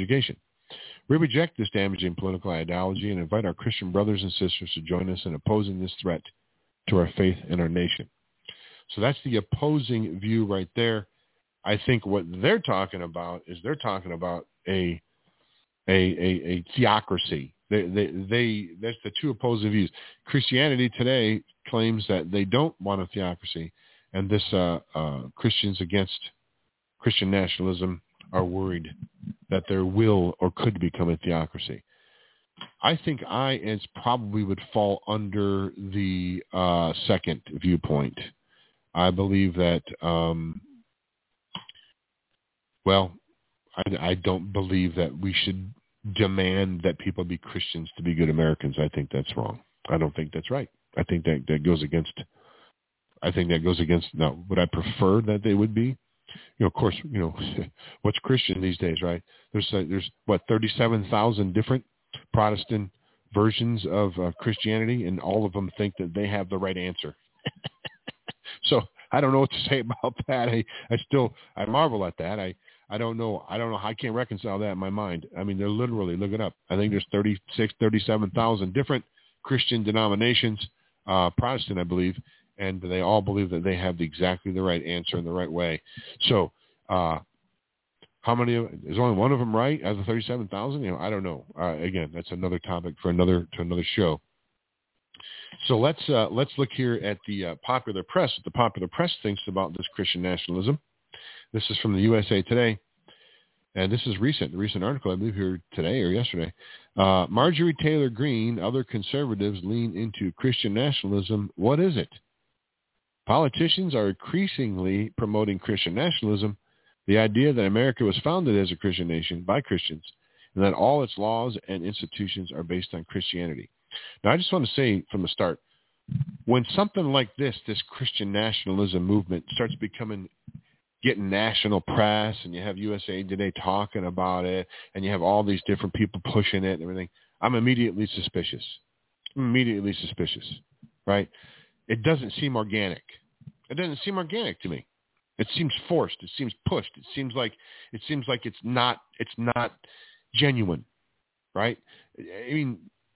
We reject this damaging political ideology and invite our Christian brothers and sisters to join us in opposing this threat to our faith and our nation. So that's the opposing view right there. I think what they're talking about is a theocracy. That's the two opposing views. Christianity Today claims that they don't want a theocracy, and this Christians Against Christian Nationalism are worried that there will or could become a theocracy. I think I probably would fall under the second viewpoint. I believe that, I don't believe that we should demand that people be Christians to be good Americans. I think that's wrong. I don't think that's right. I think that goes against, now, would I prefer that they would be? Of course, what's Christian these days, right? There's 37,000 different Protestant versions of Christianity, and all of them think that they have the right answer. So I don't know what to say about that. I marvel at that. I don't know. I can't reconcile that in my mind. I mean, they're literally, look it up. I think there's 37,000 different Christian denominations, Protestant, I believe, and they all believe that they have exactly the right answer in the right way. So how many is only one of them right out of the 37,000? I don't know. Again, that's another topic for another show. So let's look here at the popular press. What the popular press thinks about this Christian nationalism. This is from the USA Today, and this is a recent article, I believe, here today or yesterday. Marjorie Taylor Greene, other conservatives lean into Christian nationalism. What is it? Politicians are increasingly promoting Christian nationalism, the idea that America was founded as a Christian nation by Christians, and that all its laws and institutions are based on Christianity. Now, I just want to say from the start, when something like this Christian nationalism movement starts getting national press, and you have USA Today talking about it, and you have all these different people pushing it and everything, I'm immediately suspicious. Right? It doesn't seem organic. It doesn't seem organic to me. It seems forced. It seems pushed. It seems like it's not genuine, right? I mean,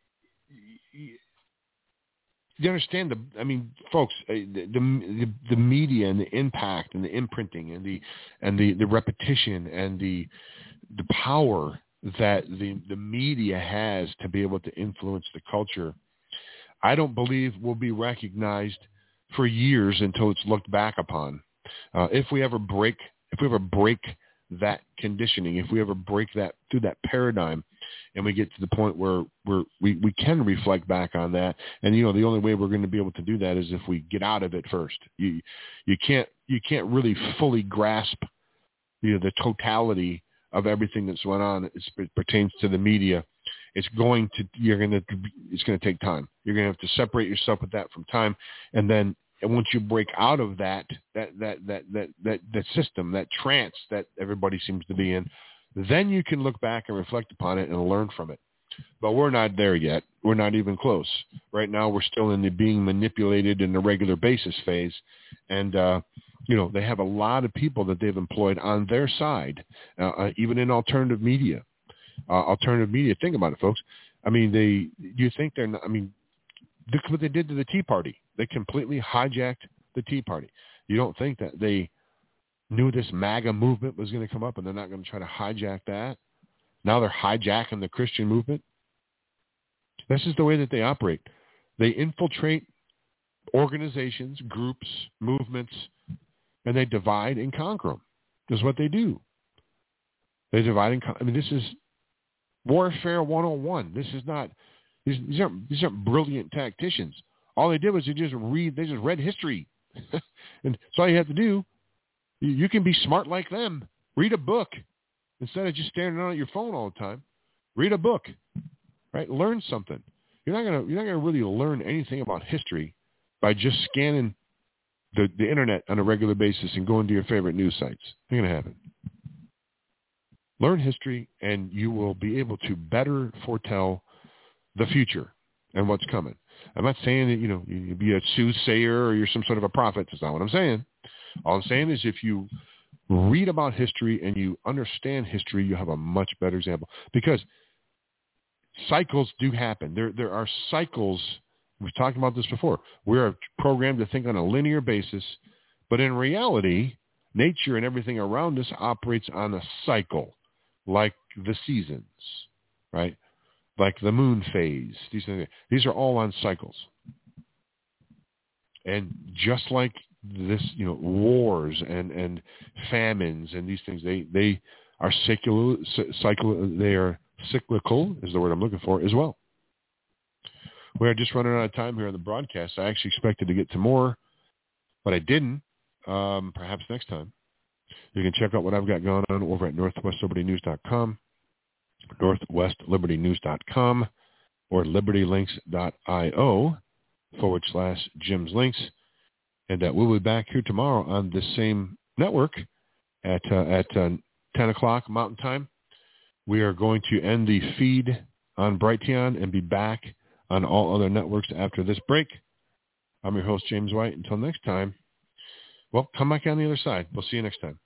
you understand folks, the media and the impact and the imprinting and the repetition and the power that the media has to be able to influence the culture, I don't believe will be recognized for years until it's looked back upon. If we ever break that conditioning, if we ever break that through that paradigm, and we get to the point where we can reflect back on that, and the only way we're going to be able to do that is if we get out of it first. You can't really fully grasp the totality of everything that's going on. It pertains to the media. It's going to take time. You're going to have to separate yourself with that from time, and then once you break out of that system, that trance that everybody seems to be in, then you can look back and reflect upon it and learn from it. But we're not there yet. We're not even close. Right now, we're still in the being manipulated in a regular basis phase, and they have a lot of people that they've employed on their side, even in alternative media. Think about it, folks. I mean, you think they're not? I mean, look what they did to the Tea Party. They completely hijacked the Tea Party. You don't think that they knew this MAGA movement was going to come up and they're not going to try to hijack that? Now they're hijacking the Christian movement. This is the way that they operate. They infiltrate organizations, groups, movements, and they divide and conquer them. This is what they do. They divide and conquer. I mean, this is warfare 101. This is not. These aren't brilliant tacticians. All they did was they just read history. And so all you have to do, you can be smart like them. Read a book instead of just staring down at your phone all the time. Read a book, right? Learn something. You're not gonna really learn anything about history by just scanning the internet on a regular basis and going to your favorite news sites. It's not gonna happen. Learn history, and you will be able to better foretell the future and what's coming. I'm not saying that, you be a soothsayer or you're some sort of a prophet. That's not what I'm saying. All I'm saying is if you read about history and you understand history, you have a much better example. Because cycles do happen. There are cycles. We've talked about this before. We're programmed to think on a linear basis, but in reality, nature and everything around us operates on a cycle, like the seasons, right? Like the moon phase. These are all on cycles. And just like this, wars and famines and these things, they are they are cyclical is the word I'm looking for as well. We're just running out of time here on the broadcast. I actually expected to get to more, but I didn't. Perhaps next time. You can check out what I've got going on over at NorthwestLibertyNews.com. NorthwestLibertyNews.com or libertylinks.io/Jim's Links. And we'll be back here tomorrow on this same network at 10 o'clock Mountain Time. We are going to end the feed on Brighteon and be back on all other networks after this break. I'm your host, James White. Until next time, well, come back on the other side. We'll see you next time.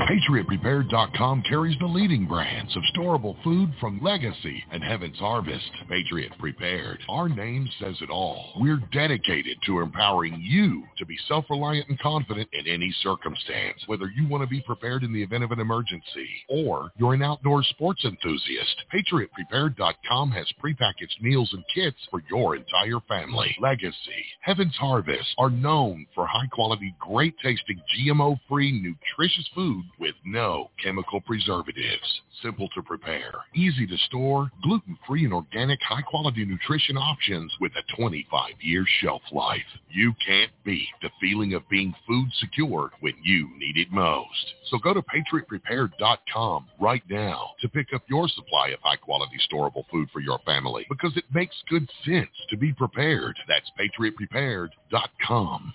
PatriotPrepared.com carries the leading brands of storable food from Legacy and Heaven's Harvest. Patriot Prepared. Our name says it all. We're dedicated to empowering you to be self-reliant and confident in any circumstance. Whether you want to be prepared in the event of an emergency or you're an outdoor sports enthusiast, PatriotPrepared.com has prepackaged meals and kits for your entire family. Legacy, Heaven's Harvest are known for high-quality, great-tasting, GMO-free, nutritious food with no chemical preservatives. Simple to prepare, easy to store, gluten-free and organic high-quality nutrition options with a 25-year shelf life. You can't beat the feeling of being food secure when you need it most. So go to PatriotPrepared.com right now to pick up your supply of high-quality storable food for your family, because it makes good sense to be prepared. That's PatriotPrepared.com.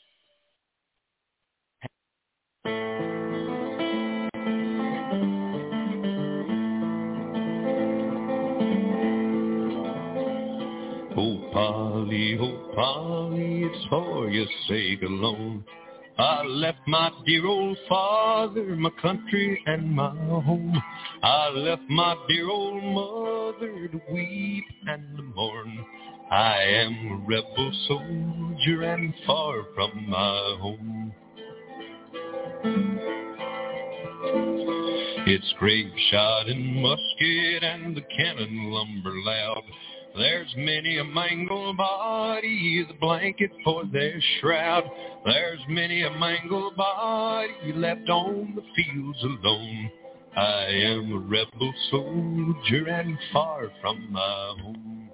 Oh, Polly, it's for your sake alone. I left my dear old father, my country, and my home. I left my dear old mother to weep and to mourn. I am a rebel soldier and far from my home. It's grape shot and musket and the cannon lumber loud. There's many a mangled body, the blanket for their shroud. There's many a mangled body left on the fields alone. I am a rebel soldier and far from my home.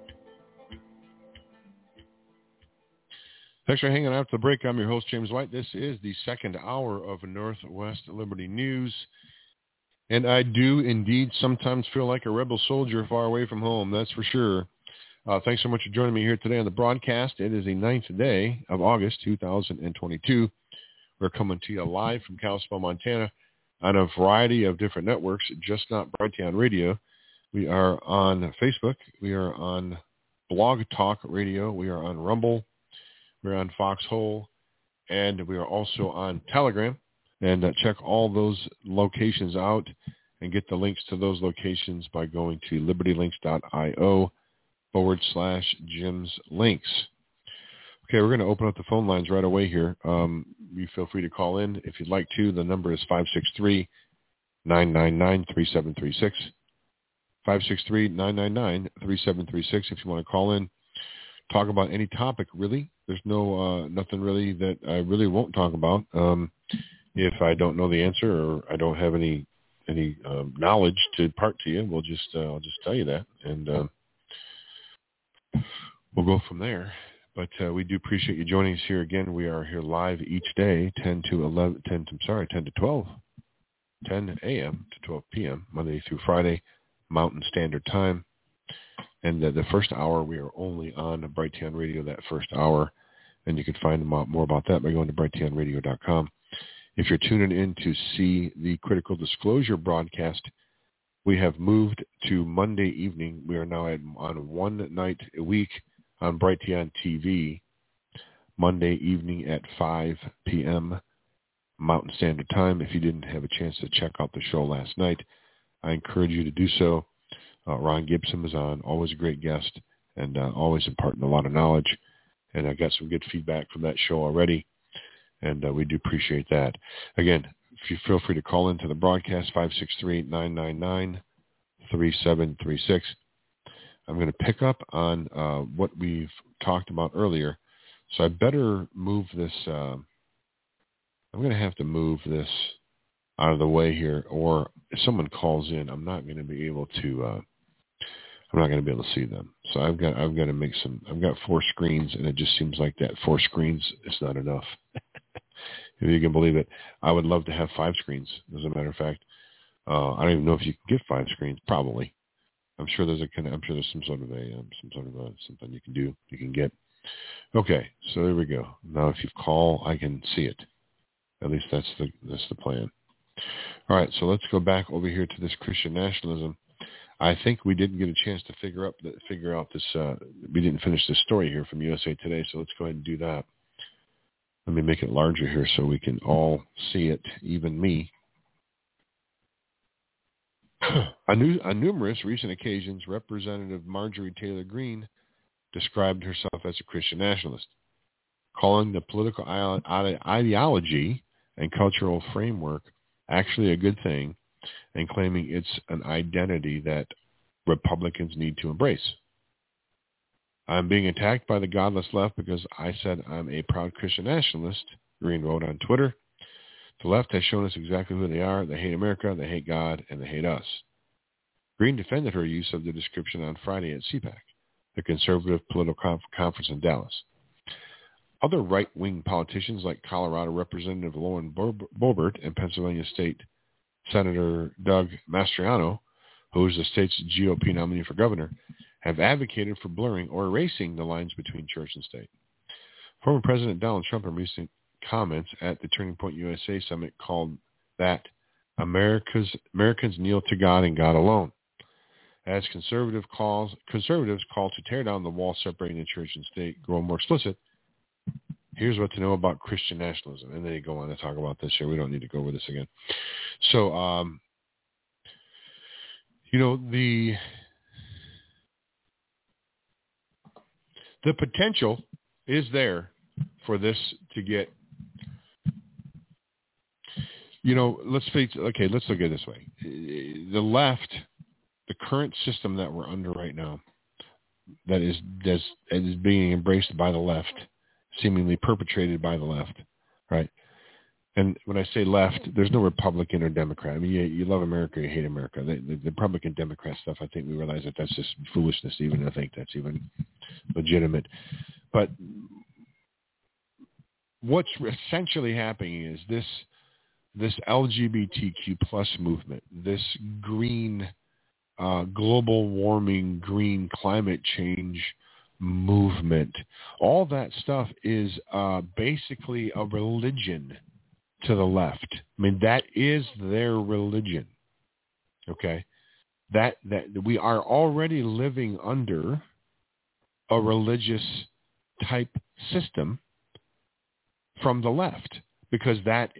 Thanks for hanging out for the break. I'm your host, James White. This is the second hour of Northwest Liberty News. And I do indeed sometimes feel like a rebel soldier far away from home, that's for sure. Thanks so much for joining me here today on the broadcast. It is the 9th day of August, 2022. We're coming to you live from Kalispell, Montana, on a variety of different networks, just not Brighteon Radio. We are on Facebook. We are on Blog Talk Radio. We are on Rumble. We're on Foxhole. And we are also on Telegram. And check all those locations out and get the links to those locations by going to libertylinks.io/Jim's Links. Okay, we're going to open up the phone lines right away here. You feel free to call in if you'd like to. The number is 563-999-3736. 563-999-3736 if you want to call in. Talk about any topic, really. There's nothing really that I really won't talk about. If I don't know the answer or I don't have any knowledge to impart to you, I'll just tell you that, and we'll go from there. But we do appreciate you joining us here again. We are here live each day, 10 a.m. to 12 p.m., Monday through Friday, Mountain Standard Time. And the first hour, we are only on Brighteon Radio that first hour. And you can find out more about that by going to brighteonradio.com. If you're tuning in to see the Critical Disclosure broadcast, we have moved to Monday evening. We are now on one night a week on Brighteon TV, Monday evening at 5 p.m. Mountain Standard Time. If you didn't have a chance to check out the show last night, I encourage you to do so. Ron Gibson was on, always a great guest, and always imparting a lot of knowledge. And I got some good feedback from that show already, and we do appreciate that. Again, if you feel free to call into the broadcast, 563-999-3736. I'm going to pick up on what we've talked about earlier. So I better move this. I'm going to have to move this out of the way here, or if someone calls in, I'm not going to be able to. I'm not going to be able to see them. So I've got to make some. I've got 4 screens, and it just seems like that 4 screens is not enough. If you can believe it, I would love to have 5 screens. As a matter of fact, I don't even know if you can get 5 screens. Probably. I'm sure there's some sort of something you can do. You can get. Okay, so there we go. Now, if you call, I can see it. At least that's the plan. All right, so let's go back over here to this Christian nationalism. I think we didn't get a chance to figure out this. We didn't finish this story here from USA Today, so let's go ahead and do that. Let me make it larger here so we can all see it, even me. On numerous recent occasions, Representative Marjorie Taylor Greene described herself as a Christian nationalist, calling the political ideology and cultural framework actually a good thing and claiming it's an identity that Republicans need to embrace. I'm being attacked by the godless left because I said I'm a proud Christian nationalist, Greene wrote on Twitter. The left has shown us exactly who they are. They hate America, they hate God, and they hate us. Greene defended her use of the description on Friday at CPAC, the conservative political conference in Dallas. Other right-wing politicians like Colorado Representative Lauren Boebert and Pennsylvania State Senator Doug Mastriano, who is the state's GOP nominee for governor, have advocated for blurring or erasing the lines between church and state. Former President Donald Trump in recent comments at the Turning Point USA Summit called that Americans kneel to God and God alone. As conservatives call to tear down the wall separating the church and state grow more explicit, here's what to know about Christian nationalism. And they go on to talk about this here. We don't need to go over this again. So, the potential is there for this to get, let's look at it this way. The left, the current system that we're under right now, that is being embraced by the left, seemingly perpetrated by the left, right? And when I say left, there's no Republican or Democrat. I mean, you love America, you hate America. The Republican Democrat stuff, I think we realize that that's just foolishness, even I think that's even legitimate. But what's essentially happening is this LGBTQ plus movement, this green global warming, green climate change movement, all that stuff is basically a religion to the left. I mean, that is their religion. Okay? That we are already living under a religious type system from the left, because that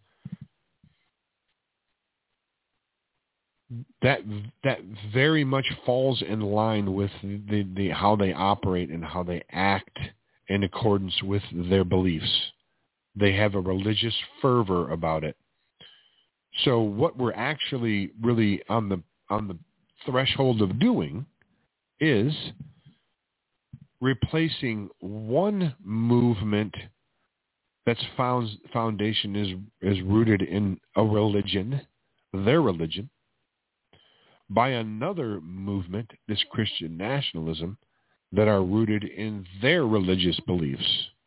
very much falls in line with the how they operate and how they act in accordance with their beliefs. They have a religious fervor about it. So what we're actually really on the threshold of doing is replacing one movement that's foundation is rooted in a religion, their religion, by another movement, this Christian nationalism, that are rooted in their religious beliefs.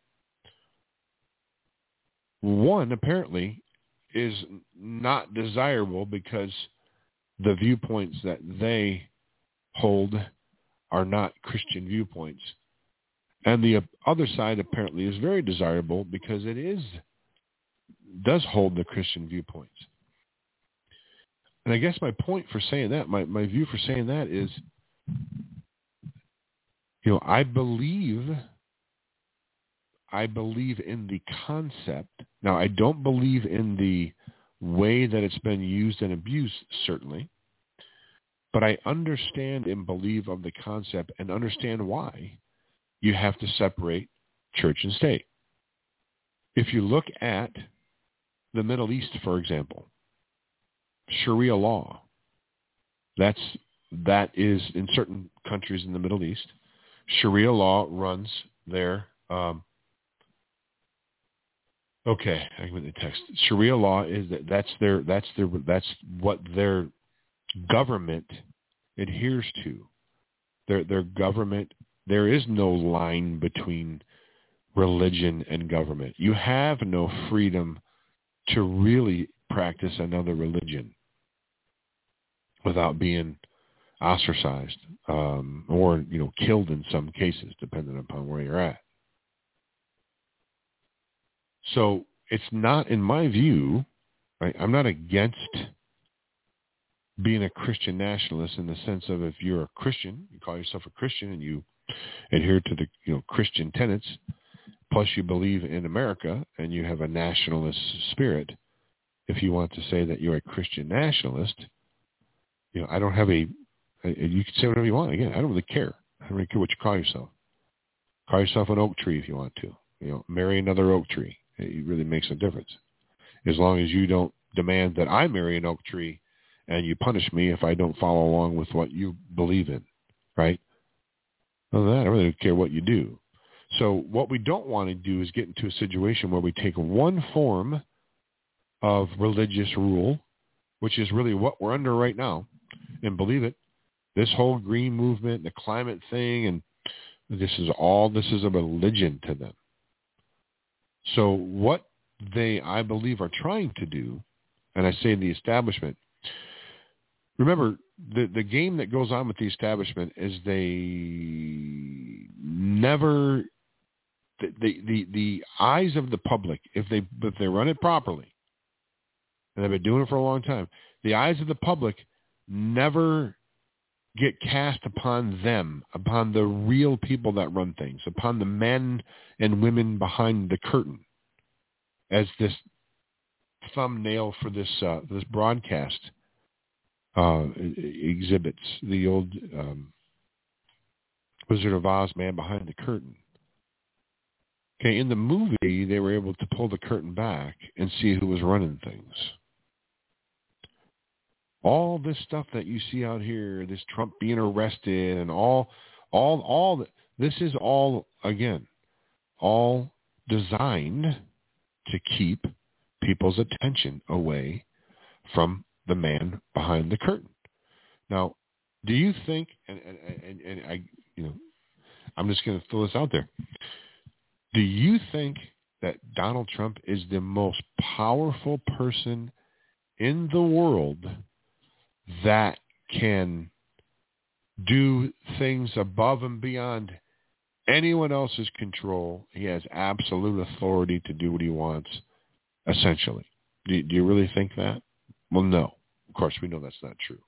One, apparently, is not desirable because the viewpoints that they hold are not Christian viewpoints. And the other side, apparently, is very desirable because it does hold the Christian viewpoints. And I guess my point for saying that, my view for saying that is, I believe in the concept. Now, I don't believe in the way that it's been used and abused, certainly. But I understand and believe of the concept and understand why you have to separate church and state. If you look at the Middle East, for example, Sharia law, that is in certain countries in the Middle East, Sharia law runs their okay, I can read the text. Sharia law is that's what their government adheres to. Their government, there is no line between religion and government. You have no freedom to really practice another religion without being ostracized or killed in some cases, depending upon where you're at. So it's not, in my view, right, I'm not against being a Christian nationalist in the sense of, if you're a Christian, you call yourself a Christian and you adhere to the Christian tenets, plus you believe in America and you have a nationalist spirit. If you want to say that you're a Christian nationalist, I don't have you can say whatever you want. Again, I don't really care. I don't really care what you call yourself. Call yourself an oak tree if you want to. Marry another oak tree. It really makes a difference. As long as you don't demand that I marry an oak tree and you punish me if I don't follow along with what you believe in, right? Other than that, I really don't care what you do. So what we don't want to do is get into a situation where we take one form of religious rule, which is really what we're under right now, and believe it, this whole green movement, the climate thing, and this is a religion to them. So what they, I believe, are trying to do, and I say the establishment, remember, the game that goes on with the establishment is they never, the eyes of the public, if they run it properly, and they've been doing it for a long time, the eyes of the public never get cast upon them, upon the real people that run things, upon the men and women behind the curtain, as this thumbnail for this broadcast exhibits, the old Wizard of Oz man behind the curtain. Okay, in the movie, they were able to pull the curtain back and see who was running things. All this stuff that you see out here, this Trump being arrested and all this is all, again, all designed to keep people's attention away from the man behind the curtain. Now, do you think, and I, I'm just going to throw this out there. Do you think that Donald Trump is the most powerful person in the world that can do things above and beyond anyone else's control? He has absolute authority to do what he wants, essentially. Do you really think that? Well, no. Of course, we know that's not true.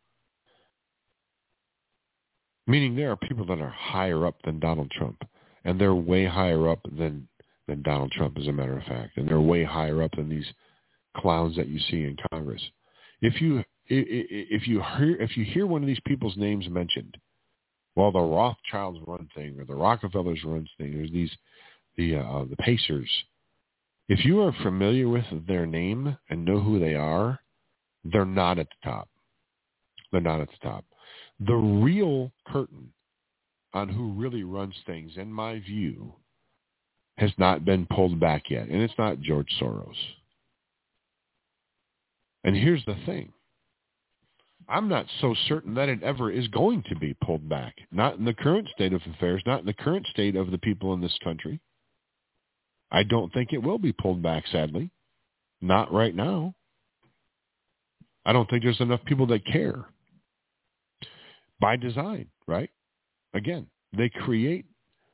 Meaning there are people that are higher up than Donald Trump, and they're way higher up than Donald Trump, as a matter of fact, and they're way higher up than these clowns that you see in Congress. If you hear one of these people's names mentioned, well, the Rothschilds run thing, or the Rockefellers run thing, there's the Pacers. If you are familiar with their name and know who they are, they're not at the top. They're not at the top. The real curtain on who really runs things, in my view, has not been pulled back yet. And it's not George Soros. And here's the thing. I'm not so certain that it ever is going to be pulled back. Not in the current state of affairs, not in the current state of the people in this country. I don't think it will be pulled back, sadly. Not right now. I don't think there's enough people that care. By design, right? Again, they create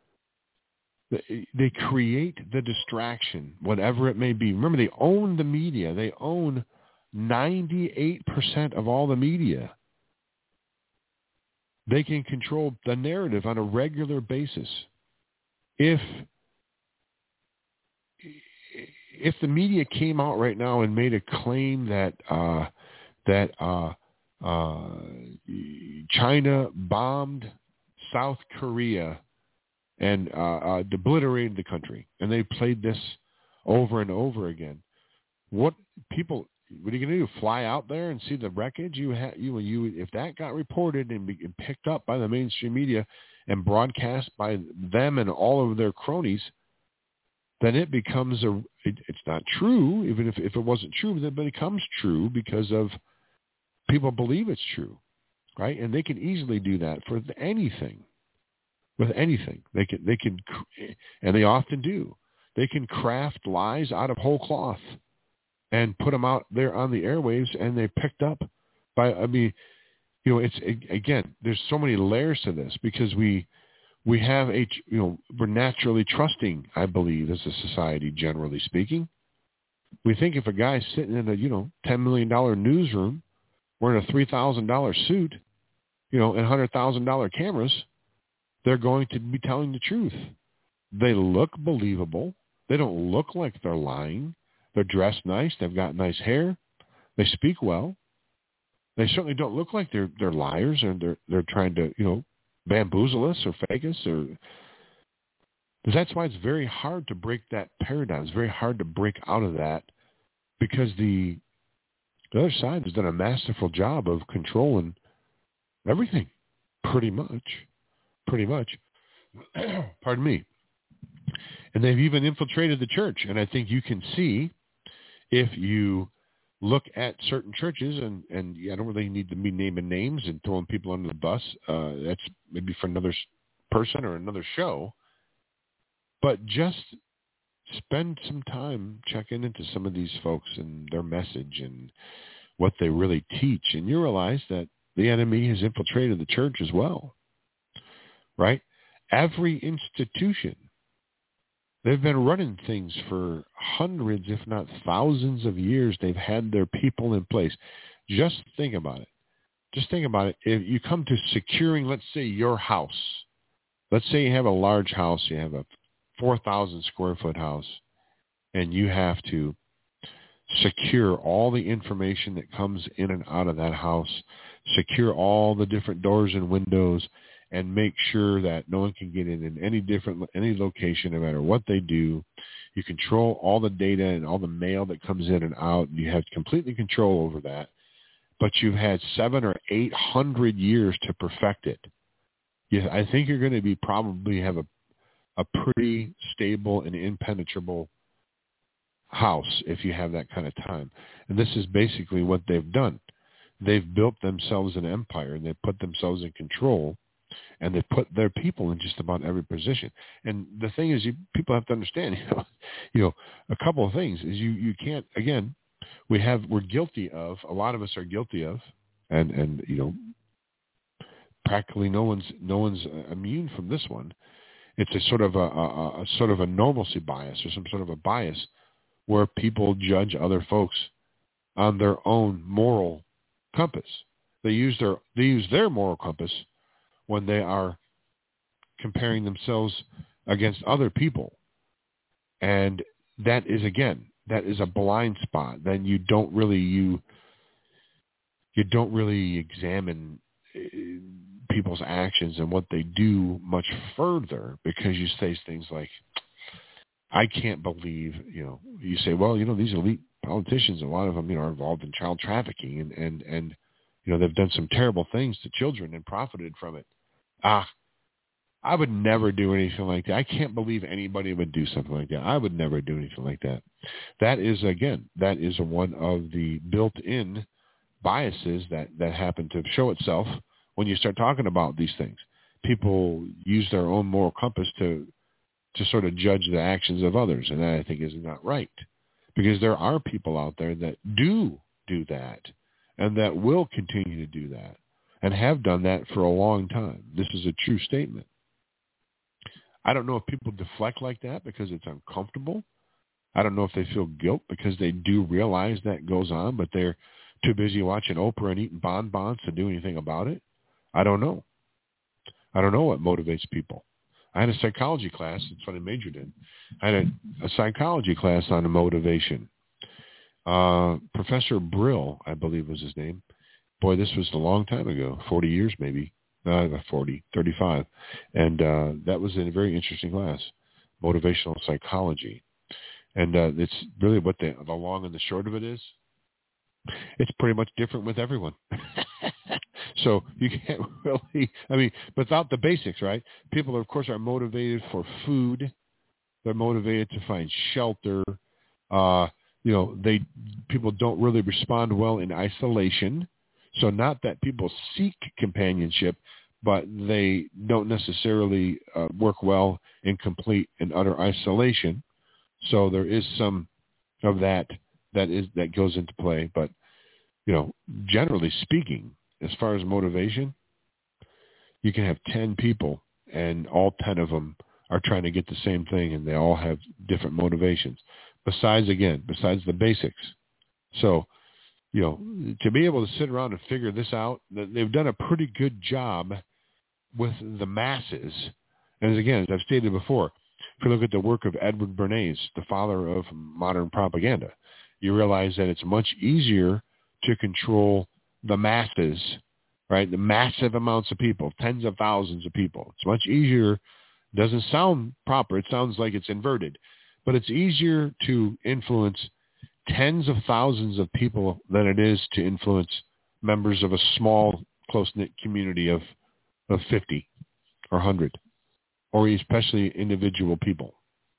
the distraction, whatever it may be. Remember, they own the media. They own 98% of all the media. They can control the narrative on a regular basis. If the media came out right now and made a claim that China bombed South Korea and obliterated the country, and they played this over and over again, what are you going to do? Fly out there and see the wreckage? If that got reported and picked up by the mainstream media and broadcast by them and all of their cronies, then it becomes it's not true, even if it wasn't true, but it becomes true because of people believe it's true, right? And they can easily do that for anything. With anything, they can, and they often do. They can craft lies out of whole cloth and put them out there on the airwaves, and they're picked up by. It's again. There's so many layers to this because we have we're naturally trusting, I believe, as a society, generally speaking. We think if a guy's sitting in a $10 million newsroom wearing a $3,000 suit, and $100,000 cameras, they're going to be telling the truth. They look believable. They don't look like they're lying. They're dressed nice. They've got nice hair. They speak well. They certainly don't look like they're liars and they're trying to, bamboozle us or fake us. That's why it's very hard to break that paradigm. It's very hard to break out of that because the other side has done a masterful job of controlling everything, pretty much. Pardon me. And they've even infiltrated the church. And I think you can see if you look at certain churches, and I don't really need to be naming names and throwing people under the bus. That's maybe for another person or another show. But just spend some time checking into some of these folks and their message and what they really teach. And you realize that the enemy has infiltrated the church as well, right? Every institution, they've been running things for hundreds, if not thousands of years. They've had their people in place. Just think about it. If you come to securing, let's say, your house. Let's say you have a large house. You have a 4,000 square foot house, and you have to secure all the information that comes in and out of that house, secure all the different doors and windows, and make sure that no one can get in any location, no matter what they do. You control all the data and all the mail that comes in and out. You have completely control over that, but you've had 700 or 800 years to perfect it. I think you're going to probably have a pretty stable and impenetrable house if you have that kind of time. And this is basically what they've done. They've built themselves an empire, and they've put themselves in control, and they put their people in just about every position. And the thing is, people have to understand, a couple of things is you can't, again, we're guilty of, a lot of us are guilty of, and practically no one's immune from this one. It's a sort of a normalcy bias, or some sort of a bias where people judge other folks on their own moral compass. They use their moral compass when they are comparing themselves against other people. And that is a blind spot. Then you don't really examine people's actions and what they do much further, because you say things like, I can't believe, you say, well, these elite politicians, a lot of them, are involved in child trafficking and they've done some terrible things to children and profited from it. I would never do anything like that. I can't believe anybody would do something like that. I would never do anything like that. That is one of the built-in biases that happen to show itself when you start talking about these things. People use their own moral compass to sort of judge the actions of others, and that, I think, is not right, because there are people out there that do that and that will continue to do that and have done that for a long time. This is a true statement. I don't know if people deflect like that because it's uncomfortable. I don't know if they feel guilt because they do realize that goes on, but they're too busy watching Oprah and eating bonbons to do anything about it. I don't know. I don't know what motivates people. I had a psychology class. That's what I majored in. I had a psychology class on motivation. Professor Brill, I believe was his name. Boy, this was a long time ago, 40 years maybe. 35. And that was a very interesting class, motivational psychology. And it's really what the long and the short of it is. It's pretty much different with everyone. So you can't really, without the basics, right? People, of course, are motivated for food. They're motivated to find shelter. People don't really respond well in isolation. So not that people seek companionship, but they don't necessarily work well in complete and utter isolation. So there is some of that goes into play. But, generally speaking, as far as motivation, you can have 10 people and all 10 of them are trying to get the same thing, and they all have different motivations besides the basics. So, to be able to sit around and figure this out, they've done a pretty good job with the masses. And again, as I've stated before, if you look at the work of Edward Bernays, the father of modern propaganda, you realize that it's much easier to control the masses, right? The massive amounts of people, tens of thousands of people. It's much easier. Doesn't sound proper. It sounds like it's inverted. But it's easier to influence tens of thousands of people than it is to influence members of a small, close-knit community of 50 or 100, or especially individual people.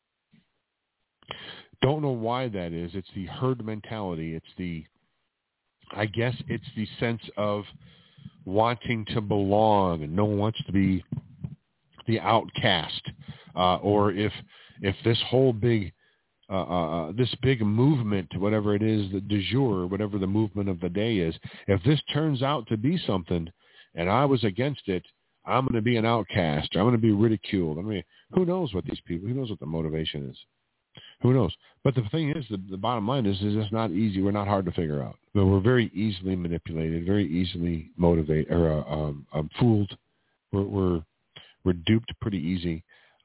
Don't know why that is. It's the herd mentality. I guess it's the sense of wanting to belong, and no one wants to be the outcast. Or if this whole big this big movement, whatever it is, the du jour, whatever the movement of the day is, if this turns out to be something and I was against it, I'm going to be an outcast, or I'm going to be ridiculed. I mean, who knows what these people, who knows what the motivation is? Who knows? But the thing is, the bottom line is it's not easy. We're not hard to figure out. But we're very easily manipulated, very easily motivated, or fooled. We're duped pretty easy.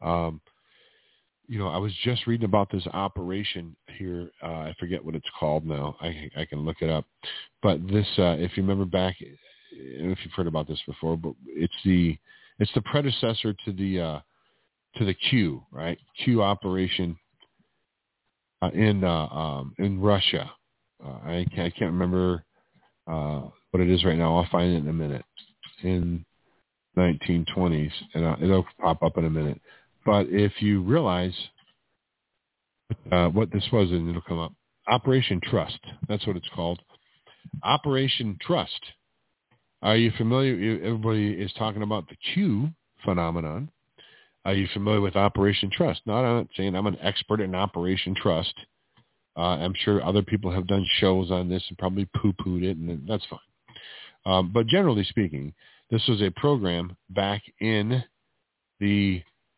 I was just reading about this operation here. I forget what it's called now. I can look it up. But this, if you remember back, I don't know if you've heard about this before, but it's the predecessor to the Q, right? Q operation in Russia. I can't remember what it is right now. I'll find it in a minute. In 1920s, and it'll pop up in a minute. But if you realize what this was, and it'll come up. Operation Trust. That's what it's called. Operation Trust. Are you familiar? Everybody is talking about the Q phenomenon. Are you familiar with Operation Trust? No, I'm not saying I'm an expert in Operation Trust. I'm sure other people have done shows on this and probably poo-pooed it, and that's fine. But generally speaking, this was a program back in the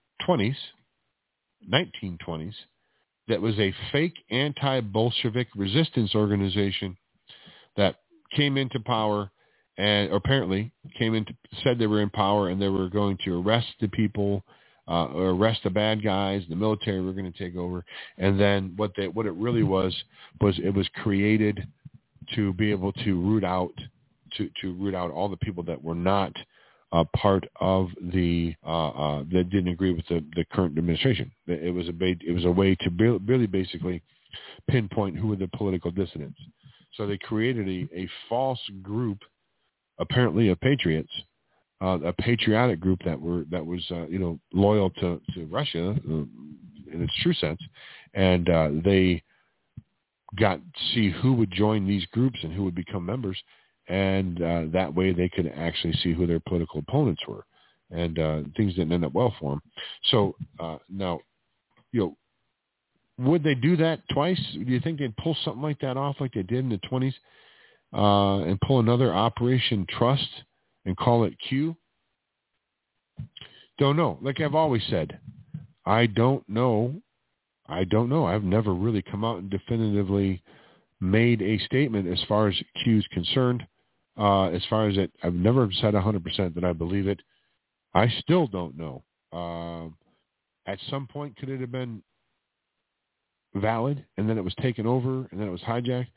1920s, that was a fake anti-Bolshevik resistance organization that came into power and apparently said they were in power and they were going to arrest the people, or arrest the bad guys. The military were going to take over. And then what it really was it was created to be able to root out all the people that were not part of that didn't agree with the current administration. It was a way to really basically pinpoint who were the political dissidents. So they created a false group, apparently of patriots, a patriotic group that was loyal to Russia in its true sense, and they got to see who would join these groups and who would become members. And that way they could actually see who their political opponents were. And things didn't end up well for them. So now, would they do that twice? Do you think they'd pull something like that off like they did in the 20s and pull another Operation Trust and call it Q? Don't know. Like I've always said, I don't know. I've never really come out and definitively made a statement as far as Q is concerned. As far as it, I've never said 100% that I believe it. I still don't know. At some point, could it have been valid and then it was taken over and then it was hijacked?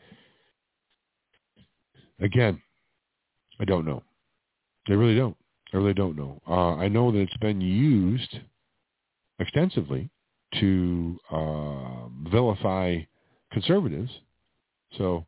Again, I don't know. I really don't know. I know that it's been used extensively to vilify conservatives. So,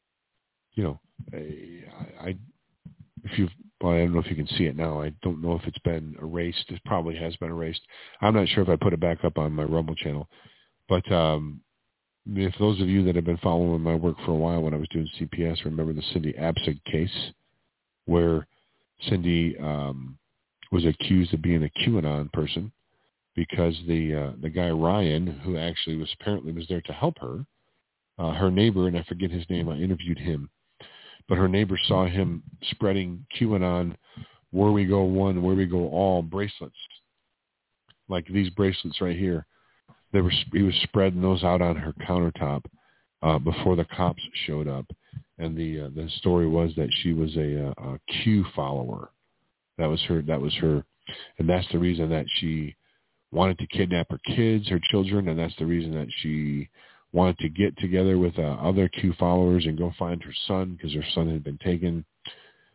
I don't know if you can see it now. I don't know if it's been erased. It probably has been erased. I'm not sure if I put it back up on my Rumble channel. But if those of you that have been following my work for a while when I was doing CPS, remember the Cindy Absig case where Cindy was accused of being a QAnon person because the guy Ryan, who actually was there to help her, her neighbor, and I forget his name, I interviewed him, but her neighbor saw him spreading QAnon, where we go one, where we go all bracelets, like these bracelets right here. He was spreading those out on her countertop before the cops showed up, and the story was that she was a Q follower. That was her, and that's the reason that she wanted to kidnap her kids, her children, and that's the reason that she wanted to get together with other Q followers and go find her son because her son had been taken.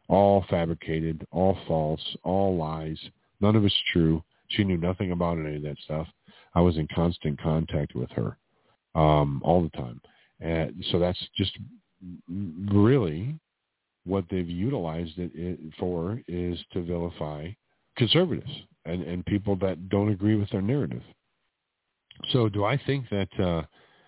all fabricated, all false, all lies. None of it's true. She knew nothing about any of that stuff. I was in constant contact with her all the time. And so that's just really what they've utilized it for, is to vilify conservatives and people that don't agree with their narrative. So do I think that, do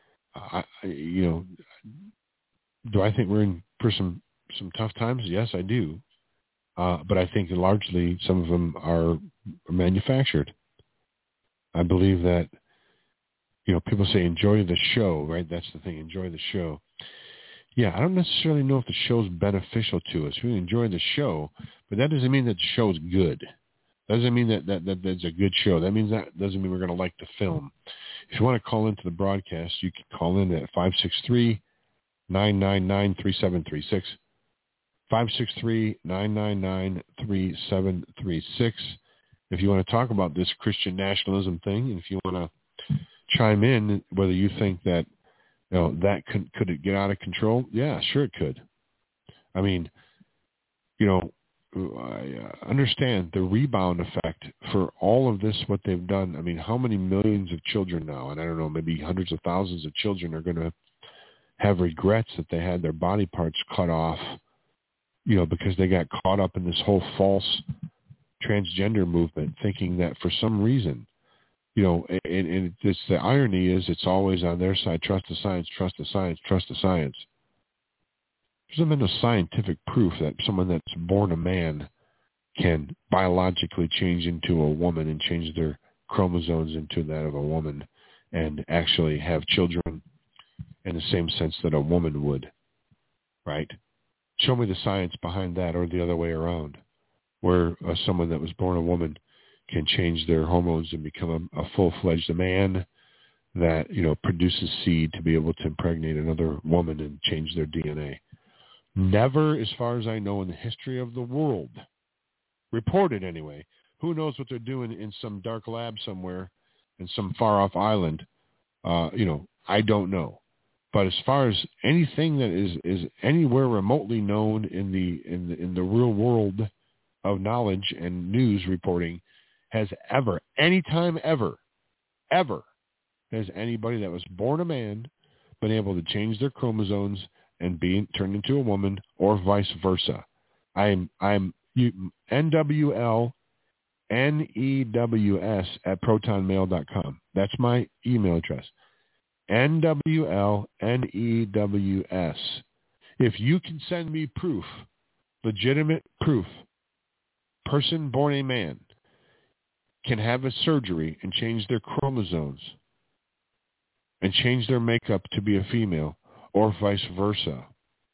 I think we're in for some tough times? Yes, I do. But I think largely some of them are manufactured. I believe that, people say enjoy the show, right? That's the thing, enjoy the show. Yeah, I don't necessarily know if the show's beneficial to us. We enjoy the show, but that doesn't mean that the show's good. That doesn't mean that that's a good show. That doesn't mean we're going to like the film. If you want to call into the broadcast, you can call in at 563-999-3736. 563-999-3736. If you want to talk about this Christian nationalism thing, and if you want to chime in whether you think that that could it get out of control? Yeah, sure it could. I mean, I understand the rebound effect for all of this, what they've done. I mean, how many millions of children now, and I don't know, maybe hundreds of thousands of children are going to have regrets that they had their body parts cut off, because they got caught up in this whole false transgender movement, thinking that for some reason, and it's the irony is it's always on their side. Trust the science, trust the science, trust the science. There's been no scientific proof that someone that's born a man can biologically change into a woman and change their chromosomes into that of a woman and actually have children in the same sense that a woman would, right? Show me the science behind that, or the other way around, where someone that was born a woman can change their hormones and become a full-fledged man that, produces seed to be able to impregnate another woman and change their DNA. Never, as far as I know, in the history of the world, reported anyway. Who knows what they're doing in some dark lab somewhere in some far-off island? I don't know. But as far as anything that is anywhere remotely known in the real world of knowledge and news reporting, has ever, anytime ever, has anybody that was born a man been able to change their chromosomes and be turned into a woman, or vice versa. I'm NWLNEWS@protonmail.com. That's my email address. NWLNEWS. If you can send me proof, legitimate proof, person born a man can have a surgery and change their chromosomes and change their makeup to be a female, or vice versa,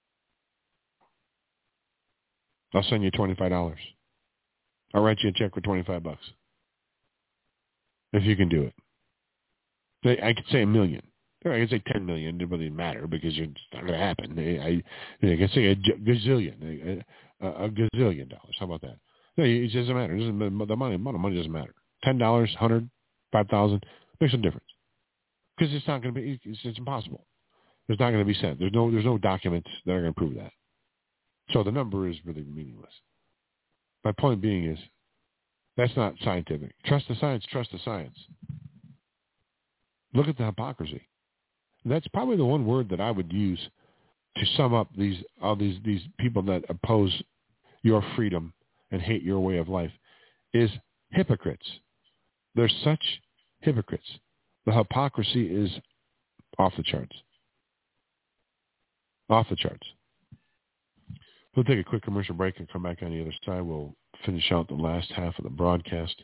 I'll send you $25. I'll write you a check for $25 if you can do it. I could say $1 million. Or I could say 10 million. It doesn't matter because it's not going to happen. I can say a gazillion, a gazillion dollars. How about that? No, it doesn't matter. The money doesn't matter. $10, $100, $5,000 makes no difference because it's not going to be. It's impossible. There's not going to be sent. There's no documents that are going to prove that. So the number is really meaningless. My point being is that's not scientific. Trust the science. Trust the science. Look at the hypocrisy. That's probably the one word that I would use to sum up these people that oppose your freedom and hate your way of life is hypocrites. They're such hypocrites. The hypocrisy is off the charts. Off the charts. We'll take a quick commercial break and come back on the other side. We'll finish out the last half of the broadcast.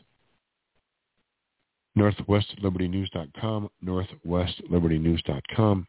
NorthwestLibertyNews.com, NorthwestLibertyNews.com,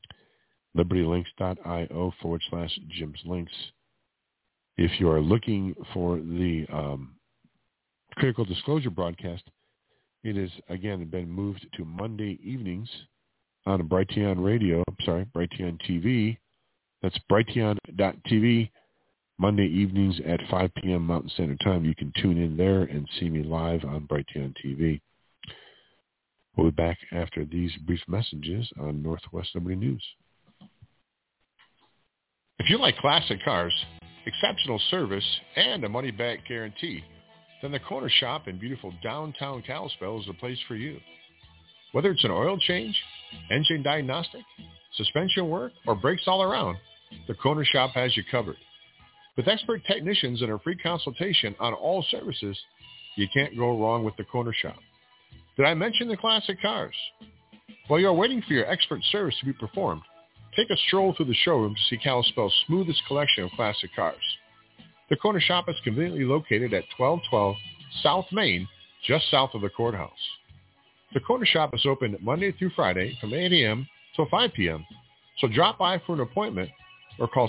LibertyLinks.io/Jim's Links. If you are looking for the Critical Disclosure broadcast, it is, again, been moved to Monday evenings on Brighteon Brighteon TV. That's Brighteon.tv. Monday evenings at 5 p.m. Mountain Standard Time. You can tune in there and see me live on Brighteon TV. We'll be back after these brief messages on Northwest Liberty News. If you like classic cars, exceptional service, and a money-back guarantee, then the Corner Shop in beautiful downtown Kalispell is the place for you. Whether it's an oil change, engine diagnostic, suspension work, or brakes all around, the Corner Shop has you covered. With expert technicians and a free consultation on all services, you can't go wrong with the Corner Shop. Did I mention the classic cars? While you're waiting for your expert service to be performed, take a stroll through the showroom to see Kalispell's smoothest collection of classic cars. The Corner Shop is conveniently located at 1212 South Main, just south of the courthouse. The Corner Shop is open Monday through Friday from 8 a.m. till 5 p.m., so drop by for an appointment or call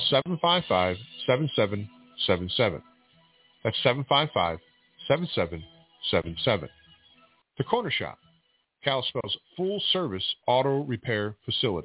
755-7777. That's 755-7777. The Corner Shop, Kalispell's full-service auto repair facility.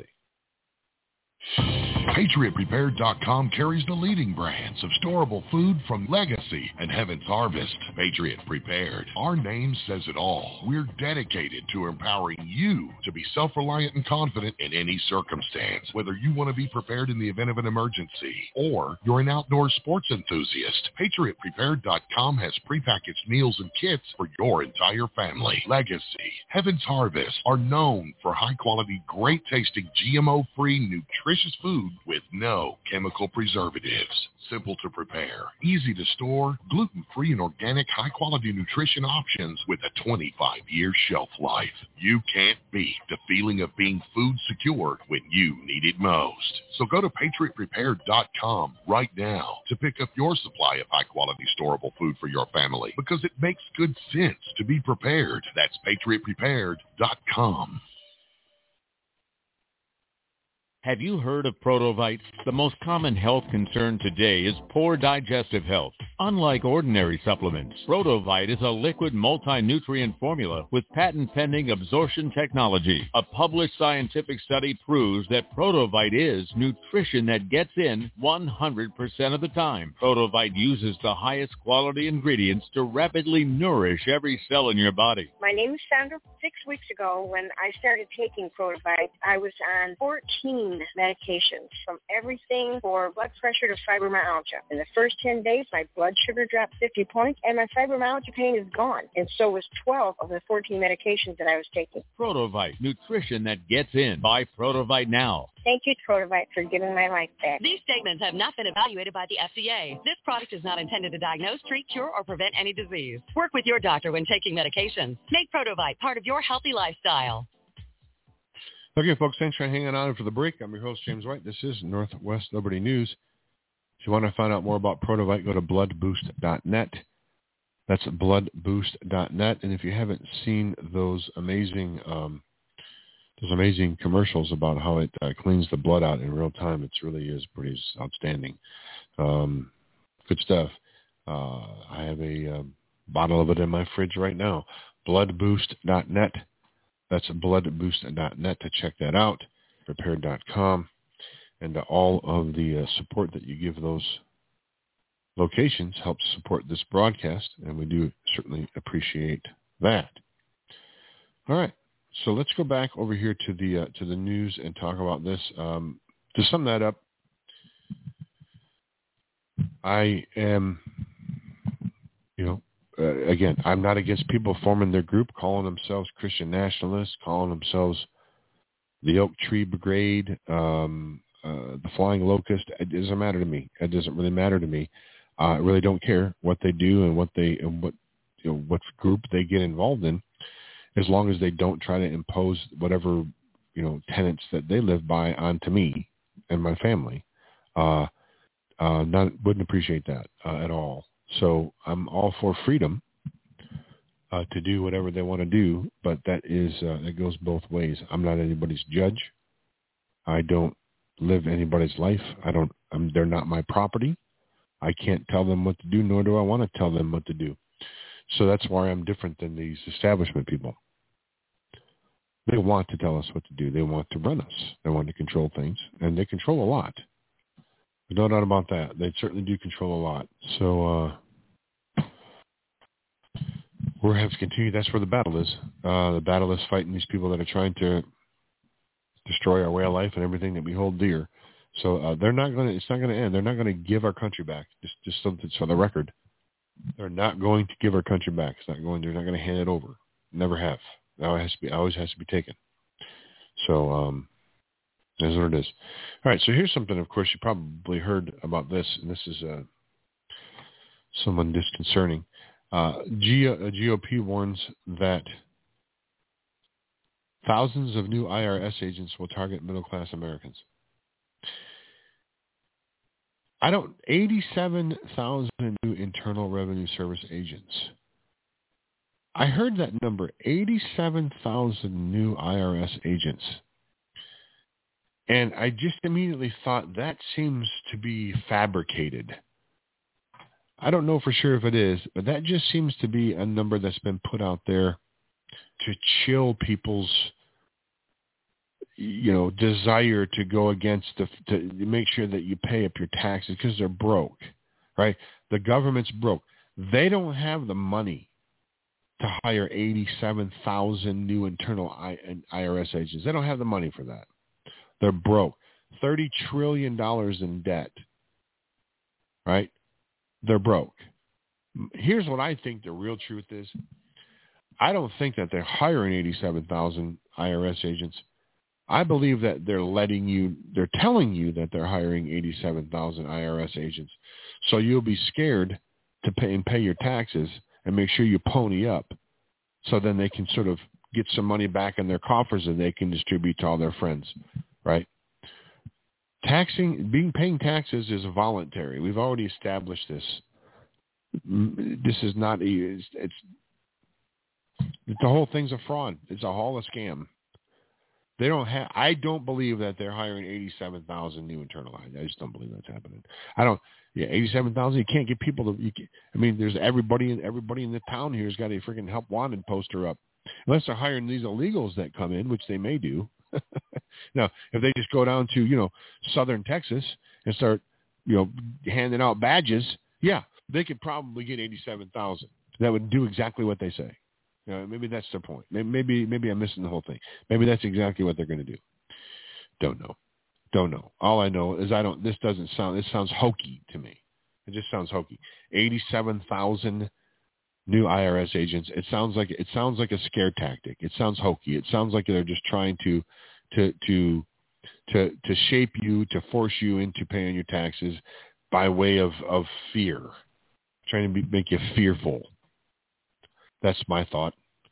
PatriotPrepared.com carries the leading brands of storable food from Legacy and Heaven's Harvest. Patriot Prepared. Our name says it all. We're dedicated to empowering you to be self-reliant and confident in any circumstance. Whether you want to be prepared in the event of an emergency or you're an outdoor sports enthusiast, PatriotPrepared.com has prepackaged meals and kits for your entire family. Legacy, Heaven's Harvest are known for high-quality, great-tasting, GMO-free, nutritious food with no chemical preservatives. Simple to prepare, easy to store, gluten-free and organic high-quality nutrition options with a 25-year shelf life. You can't beat the feeling of being food secure when you need it most. So go to PatriotPrepared.com right now to pick up your supply of high-quality storable food for your family, because it makes good sense to be prepared. That's PatriotPrepared.com. Have you heard of Protovite? The most common health concern today is poor digestive health. Unlike ordinary supplements, Protovite is a liquid multi-nutrient formula with patent-pending absorption technology. A published scientific study proves that Protovite is nutrition that gets in 100% of the time. Protovite uses the highest quality ingredients to rapidly nourish every cell in your body. My name is Sandra. 6 weeks ago, when I started taking Protovite, I was on 14 medications, from everything for blood pressure to fibromyalgia. In the first 10 days, my blood sugar dropped 50 points, and my fibromyalgia pain is gone. And so was 12 of the 14 medications that I was taking. Protovite, nutrition that gets in. Buy Protovite now. Thank you, Protovite, for giving my life back. These statements have not been evaluated by the FDA. This product is not intended to diagnose, treat, cure, or prevent any disease. Work with your doctor when taking medications. Make Protovite part of your healthy lifestyle. Okay, folks, thanks for hanging on for the break. I'm your host, James White. This is Northwest Liberty News. If you want to find out more about Protovite, go to bloodboost.net. That's bloodboost.net. And if you haven't seen those amazing commercials about how it cleans the blood out in real time, it really is pretty outstanding. Good stuff. I have a bottle of it in my fridge right now. Bloodboost.net. That's bloodboost.net to check that out. Prepared.com. And all of the support that you give those locations helps support this broadcast, and we do certainly appreciate that. All right. So let's go back over here to the news and talk about this. To sum that up, I am, again, I'm not against people forming their group, calling themselves Christian nationalists, calling themselves the Oak Tree Brigade, the Flying Locust. It doesn't matter to me. It doesn't really matter to me. I really don't care what they do and what group they get involved in, as long as they don't try to impose whatever tenets that they live by onto me and my family. Wouldn't appreciate that at all. So I'm all for freedom to do whatever they want to do, but that is it goes both ways. I'm not anybody's judge. I don't live anybody's life. They're not my property. I can't tell them what to do, nor do I want to tell them what to do. So that's why I'm different than these establishment people. They want to tell us what to do. They want to run us. They want to control things, and they control a lot. No doubt about that. They certainly do control a lot. So we're going to have to continue. That's where the battle is. The battle is fighting these people that are trying to destroy our way of life and everything that we hold dear. So they're not going to. It's not going to end. They're not going to give our country back. Just something for the record. They're not going to give our country back. It's not going. They're not going to hand it over. Never have. Now it has to be. Always has to be taken. So that's what it is. All right. So here's something. Of course, you probably heard about this, and this is somewhat disconcerting. GOP warns that thousands of new IRS agents will target middle-class Americans. 87,000 new Internal Revenue Service agents. I heard that number, 87,000 new IRS agents. And I just immediately thought that seems to be fabricated. I don't know for sure if it is, but that just seems to be a number that's been put out there to chill people's, desire to go against to make sure that you pay up your taxes because they're broke, right? The government's broke. They don't have the money to hire 87,000 new internal IRS agents. They don't have the money for that. They're broke. $30 trillion in debt, right? They're broke. Here's what I think the real truth is. I don't think that they're hiring 87,000 IRS agents. I believe that they're telling you that they're hiring 87,000 IRS agents. So you'll be scared to pay your taxes and make sure you pony up. So then they can sort of get some money back in their coffers and they can distribute to all their friends, right? Paying taxes is voluntary. We've already established this. This is not, the whole thing's a fraud. It's all a scam. I don't believe that they're hiring 87,000 new internal. I just don't believe that's happening. 87,000. You can't get people to. There's everybody in the town here has got a freaking help wanted poster up, unless they're hiring these illegals that come in, which they may do. Now, if they just go down to southern Texas and start handing out badges, yeah, they could probably get 87,000. That would do exactly what they say. Maybe that's their point. Maybe I'm missing the whole thing. Maybe that's exactly what they're going to do. Don't know. All I know is this sounds hokey to me. It just sounds hokey. 87,000 new IRS agents. It sounds like a scare tactic. It sounds hokey. It sounds like they're just trying to shape you, to force you into paying your taxes by way of fear, trying to make you fearful. That's my thought.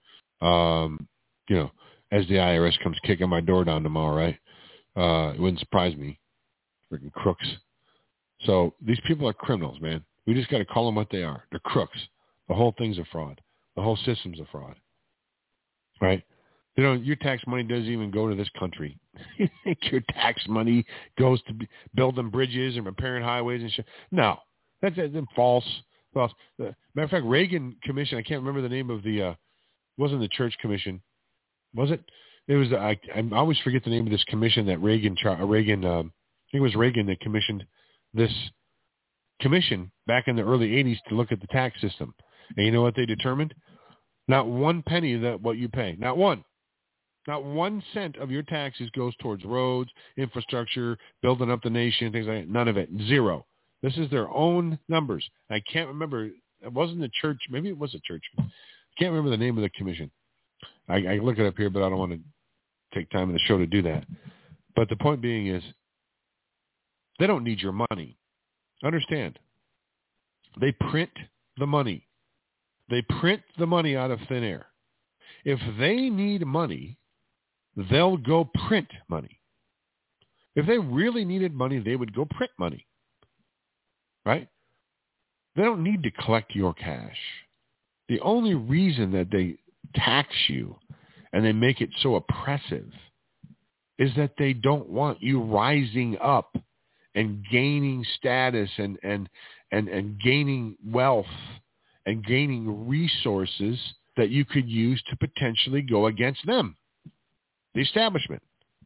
As the IRS comes kicking my door down tomorrow, right? It wouldn't surprise me. Freaking crooks. So these people are criminals, man. We just got to call them what they are. They're crooks. The whole thing's a fraud. The whole system's a fraud, right? Your tax money doesn't even go to this country. You think your tax money goes to building bridges and repairing highways and shit? No, that's false. Well, matter of fact, Reagan Commission. I can't remember the name of the. Wasn't the Church Commission? Was it? It was. I always forget the name of this commission that Reagan. I think it was Reagan that commissioned this commission back in the early '80s to look at the tax system. And you know what they determined? Not one penny that what you pay. Not one. Not 1 cent of your taxes goes towards roads, infrastructure, building up the nation, things like that. None of it. Zero. This is their own numbers. I can't remember. It wasn't the church. Maybe it was a church. I can't remember the name of the commission. I look it up here, but I don't want to take time in the show to do that. But the point being is they don't need your money. Understand. They print the money. They print the money out of thin air. If they need money, they'll go print money. If they really needed money, they would go print money. Right? They don't need to collect your cash. The only reason that they tax you and they make it so oppressive is that they don't want you rising up and gaining status and gaining wealth and gaining resources that you could use to potentially go against them, the establishment.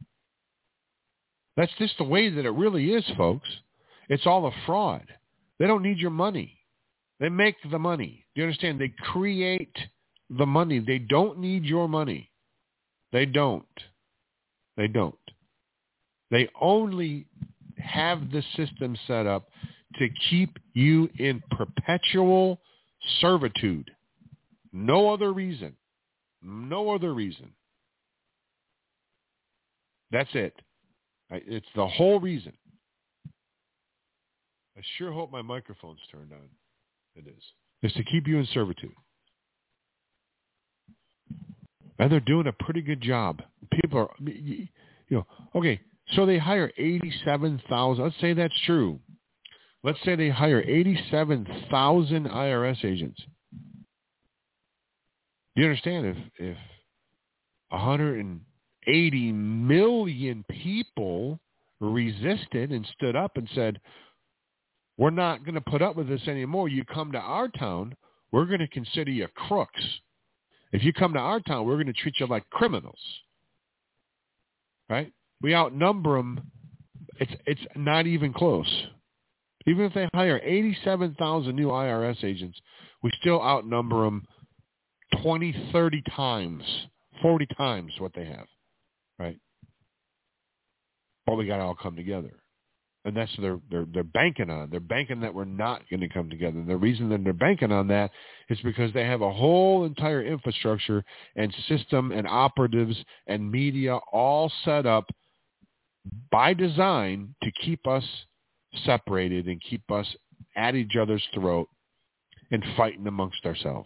That's just the way that it really is, folks. It's all a fraud. They don't need your money. They make the money. Do you understand? They create the money. They don't need your money. They don't. They only have the system set up to keep you in perpetual servitude. No other reason. No other reason. That's it. It's the whole reason. I sure hope my microphone's turned on. It is. It's to keep you in servitude. And they're doing a pretty good job. People are, okay, so they hire 87,000. Let's say that's true. Let's say they hire 87,000 IRS agents. Do you understand if 180 million people resisted and stood up and said, we're not going to put up with this anymore. You come to our town, we're going to consider you crooks. If you come to our town, we're going to treat you like criminals. Right? We outnumber them. It's not even close. Even if they hire 87,000 new IRS agents, we still outnumber them 20, 30 times, 40 times what they have. Right? But we got to all come together. And that's what they're banking on. They're banking that we're not going to come together. And the reason that they're banking on that is because they have a whole entire infrastructure and system and operatives and media all set up by design to keep us separated and keep us at each other's throat and fighting amongst ourselves.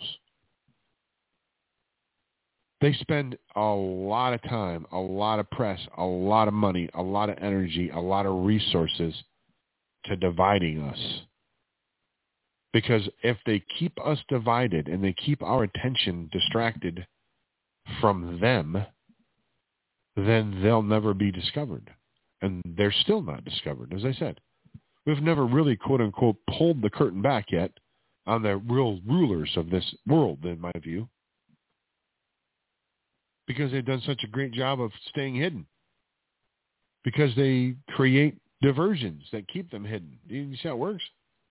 They spend a lot of time, a lot of press, a lot of money, a lot of energy, a lot of resources to dividing us. Because if they keep us divided and they keep our attention distracted from them, then they'll never be discovered. And they're still not discovered, as I said. We've never really, quote unquote, pulled the curtain back yet on the real rulers of this world, in my view. Because they've done such a great job of staying hidden. Because they create diversions that keep them hidden. You see how it works?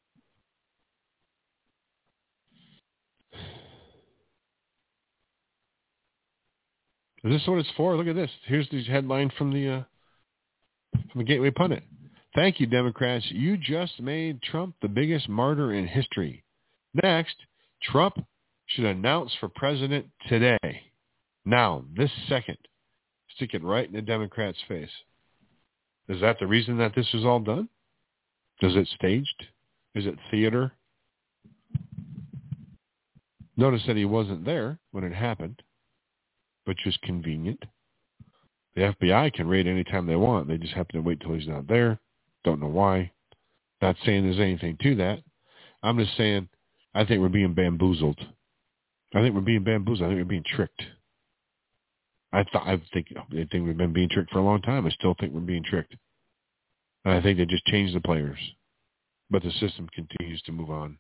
Is this what it's for? Look at this. Here's the headline from the Gateway Pundit. Thank you, Democrats. You just made Trump the biggest martyr in history. Next, Trump should announce for president today. Now, this second, stick it right in the Democrats' face. Is that the reason that this was all done? Is it staged? Is it theater? Notice that he wasn't there when it happened, which is convenient. The FBI can raid anytime they want. They just happen to wait till he's not there. Don't know why. Not saying there's anything to that. I'm just saying I think we're being bamboozled. I think we're being tricked. I think we've been being tricked for a long time. I still think we're being tricked. And I think they just changed the players. But the system continues to move on.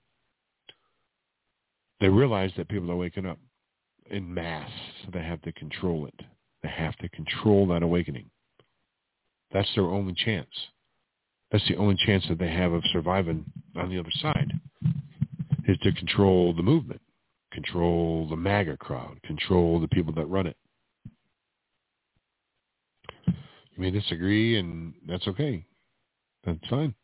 They realize that people are waking up in mass, so they have to control it. They have to control that awakening. That's their only chance. That's the only chance that they have of surviving on the other side, is to control the movement, control the MAGA crowd, control the people that run it. You may disagree, and that's okay. That's fine.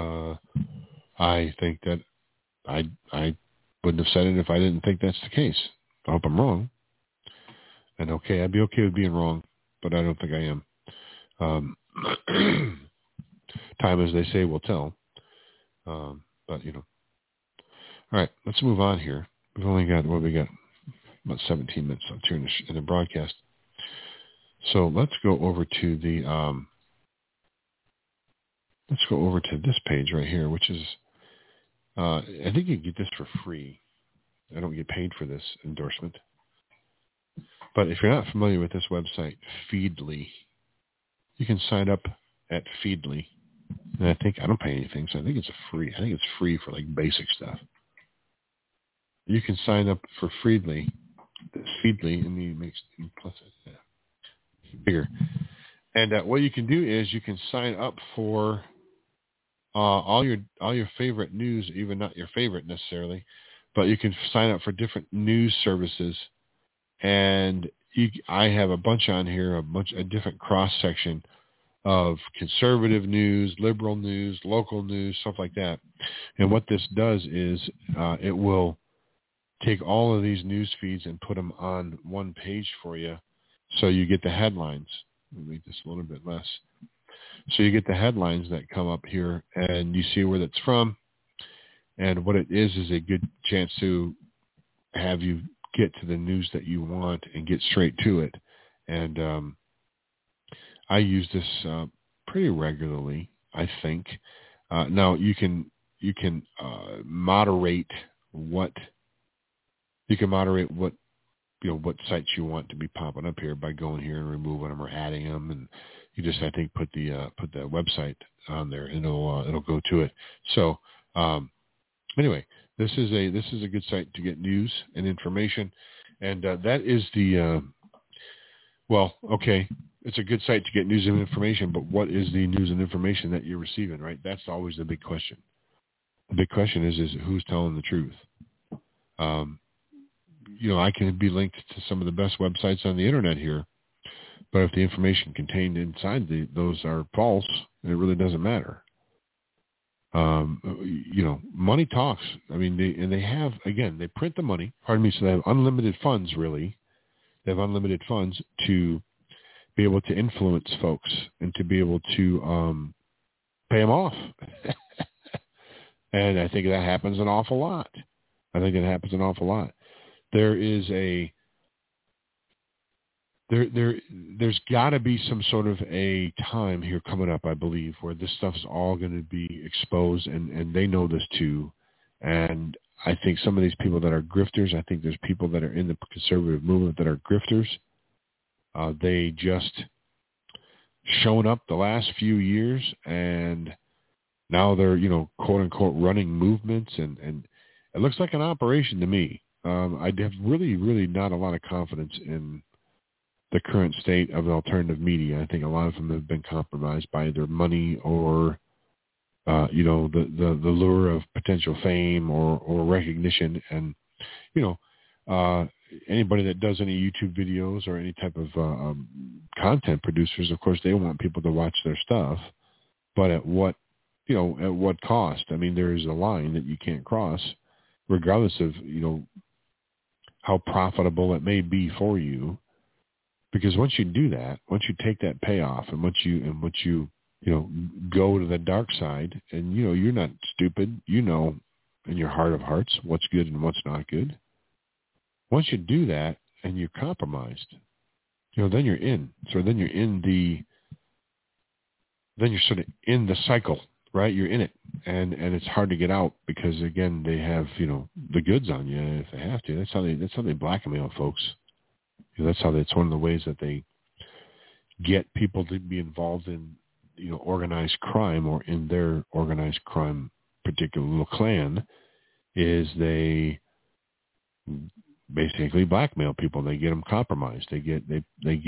I think that I wouldn't have said it if I didn't think that's the case. I hope I'm wrong. And okay, I'd be okay with being wrong, but I don't think I am. Time, as they say, will tell. But, you know. All right, let's move on here. We've only got, about 17 minutes left here in the broadcast. So let's go over to this page right here, which is, I think you can get this for free. I don't get paid for this endorsement. But if you're not familiar with this website, Feedly, you can sign up at Feedly. And I don't pay anything, so I think it's free for like basic stuff. You can sign up for Feedly, and it makes plus bigger. And what you can do is you can sign up for all your favorite news, even not your favorite necessarily, but you can sign up for different news services. And I have a bunch on here, a different cross section of conservative news, liberal news, local news, stuff like that. And what this does is it will take all of these news feeds and put them on one page for you, so you get the headlines. Let me make this a little bit less. So you get the headlines that come up here, and you see where that's from. And what it is a good chance to have you get to the news that you want and get straight to it. And I use this pretty regularly, I think. Now you can moderate what what sites you want to be popping up here by going here and removing them or adding them, and you just, I think, put the website on there, and it'll go to it. So anyway, this is a good site to get news and information, and that is the it's a good site to get news and information, but what is the news and information that you're receiving, right? That's always the big question. The big question is who's telling the truth? I can be linked to some of the best websites on the internet here, but if the information contained inside those are false, it really doesn't matter. Money talks. I mean, they print the money. Pardon me. So they have unlimited funds, really. They have unlimited funds to be able to influence folks and to be able to pay them off. And I think that happens an awful lot. There's got to be some sort of a time here coming up, I believe, where this stuff is all going to be exposed, and they know this too. And I think some of these people that are grifters, I think there's people that are in the conservative movement that are grifters. They just shown up the last few years, and now they're, quote unquote, running movements, and it looks like an operation to me. I have really, really not a lot of confidence in the current state of the alternative media. I think a lot of them have been compromised by either money or, the lure of potential fame or recognition. And, anybody that does any YouTube videos or any type of content producers, of course, they want people to watch their stuff, but at what cost? I mean, there's a line that you can't cross, regardless of, how profitable it may be for you. Because once you do that, once you take that payoff, and once you go to the dark side, and you're not stupid, in your heart of hearts what's good and what's not good. Once you do that and you're compromised, then you're in. So then you're sort of in the cycle, right? You're in it, and it's hard to get out because, again, they have the goods on you if they have to. That's how they blackmail folks. That's one of the ways that they get people to be involved in organized crime, or in their organized crime particular little clan, is they basically blackmail people. They get them compromised. They get the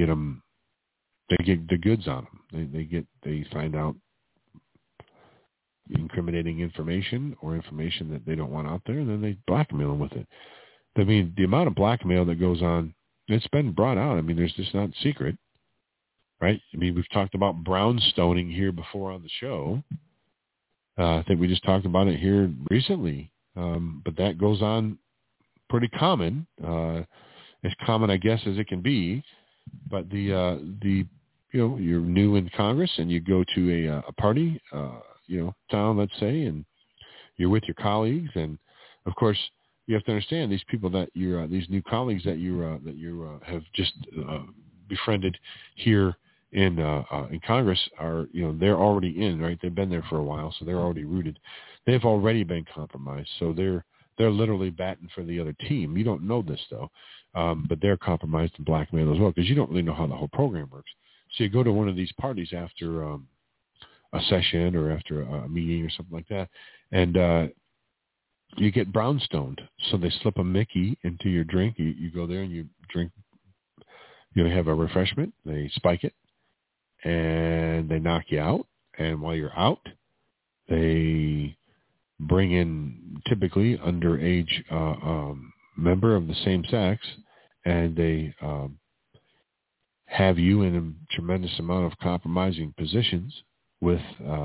goods on them. They find out incriminating information or information that they don't want out there, and then they blackmail them with it. I mean, the amount of blackmail that goes on, it's been brought out. I mean, there's just not secret, right? I mean, we've talked about brownstoning here before on the show. I think we just talked about it here recently, but that goes on pretty common, as common, I guess, as it can be. But you're new in Congress and you go to a party, town, let's say, and you're with your colleagues, and of course, you have to understand these people that you're, these new colleagues that you have just befriended here in Congress are, they're already in, right? They've been there for a while, so they're already rooted. They've already been compromised, so they're literally batting for the other team. You don't know this though, but they're compromised and blackmailed as well, because you don't really know how the whole program works. So you go to one of these parties after a session or after a meeting or something like that, and you get brownstoned. So they slip a Mickey into your drink. You go there and you drink, have a refreshment. They spike it and they knock you out. And while you're out, they bring in typically underage member of the same sex, and they have you in a tremendous amount of compromising positions with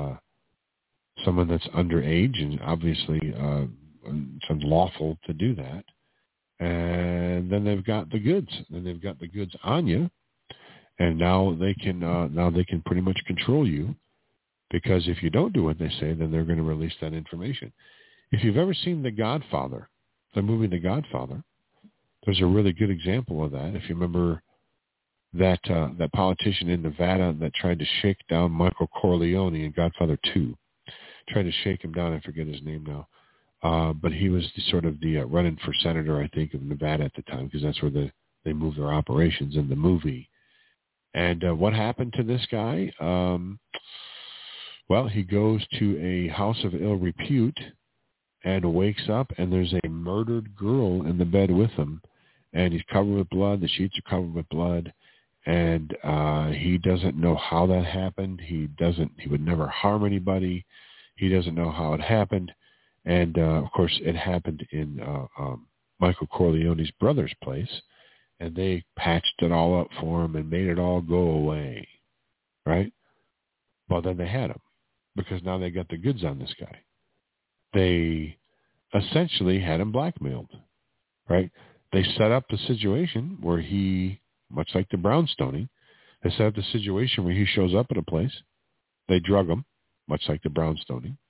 someone that's underage, and obviously it's unlawful to do that. And then they've got the goods. Then they've got the goods on you, and now they can pretty much control you, because if you don't do what they say, then they're going to release that information. If you've ever seen The Godfather, the movie The Godfather, there's a really good example of that. If you remember that politician in Nevada that tried to shake down Michael Corleone in Godfather 2, tried to shake him down. I forget his name now. But he was the running for senator, I think, of Nevada at the time, because that's where they moved their operations in the movie. And what happened to this guy? Well, he goes to a house of ill repute and wakes up, and there's a murdered girl in the bed with him, and he's covered with blood. The sheets are covered with blood, and he doesn't know how that happened. He would never harm anybody. He doesn't know how it happened. And, of course, it happened in Michael Corleone's brother's place, and they patched it all up for him and made it all go away, right? Well, then they had him, because now they got the goods on this guy. They essentially had him blackmailed, right? They set up the situation where he, much like the brownstoning, they set up the situation where he shows up at a place, they drug him, much like the brownstoning.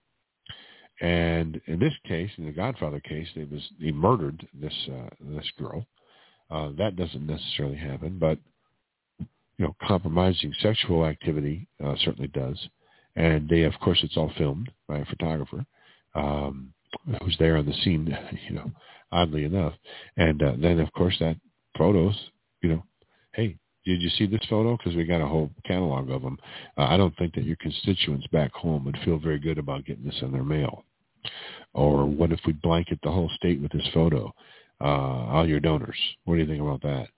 And in this case, in the Godfather case, he murdered this girl. That doesn't necessarily happen, but compromising sexual activity certainly does. And of course, it's all filmed by a photographer who's there on the scene, oddly enough. And then, of course, that photos, hey, did you see this photo? Because we got a whole catalog of them. I don't think that your constituents back home would feel very good about getting this in their mail. Or what if we blanket the whole state with this photo? All your donors. What do you think about that?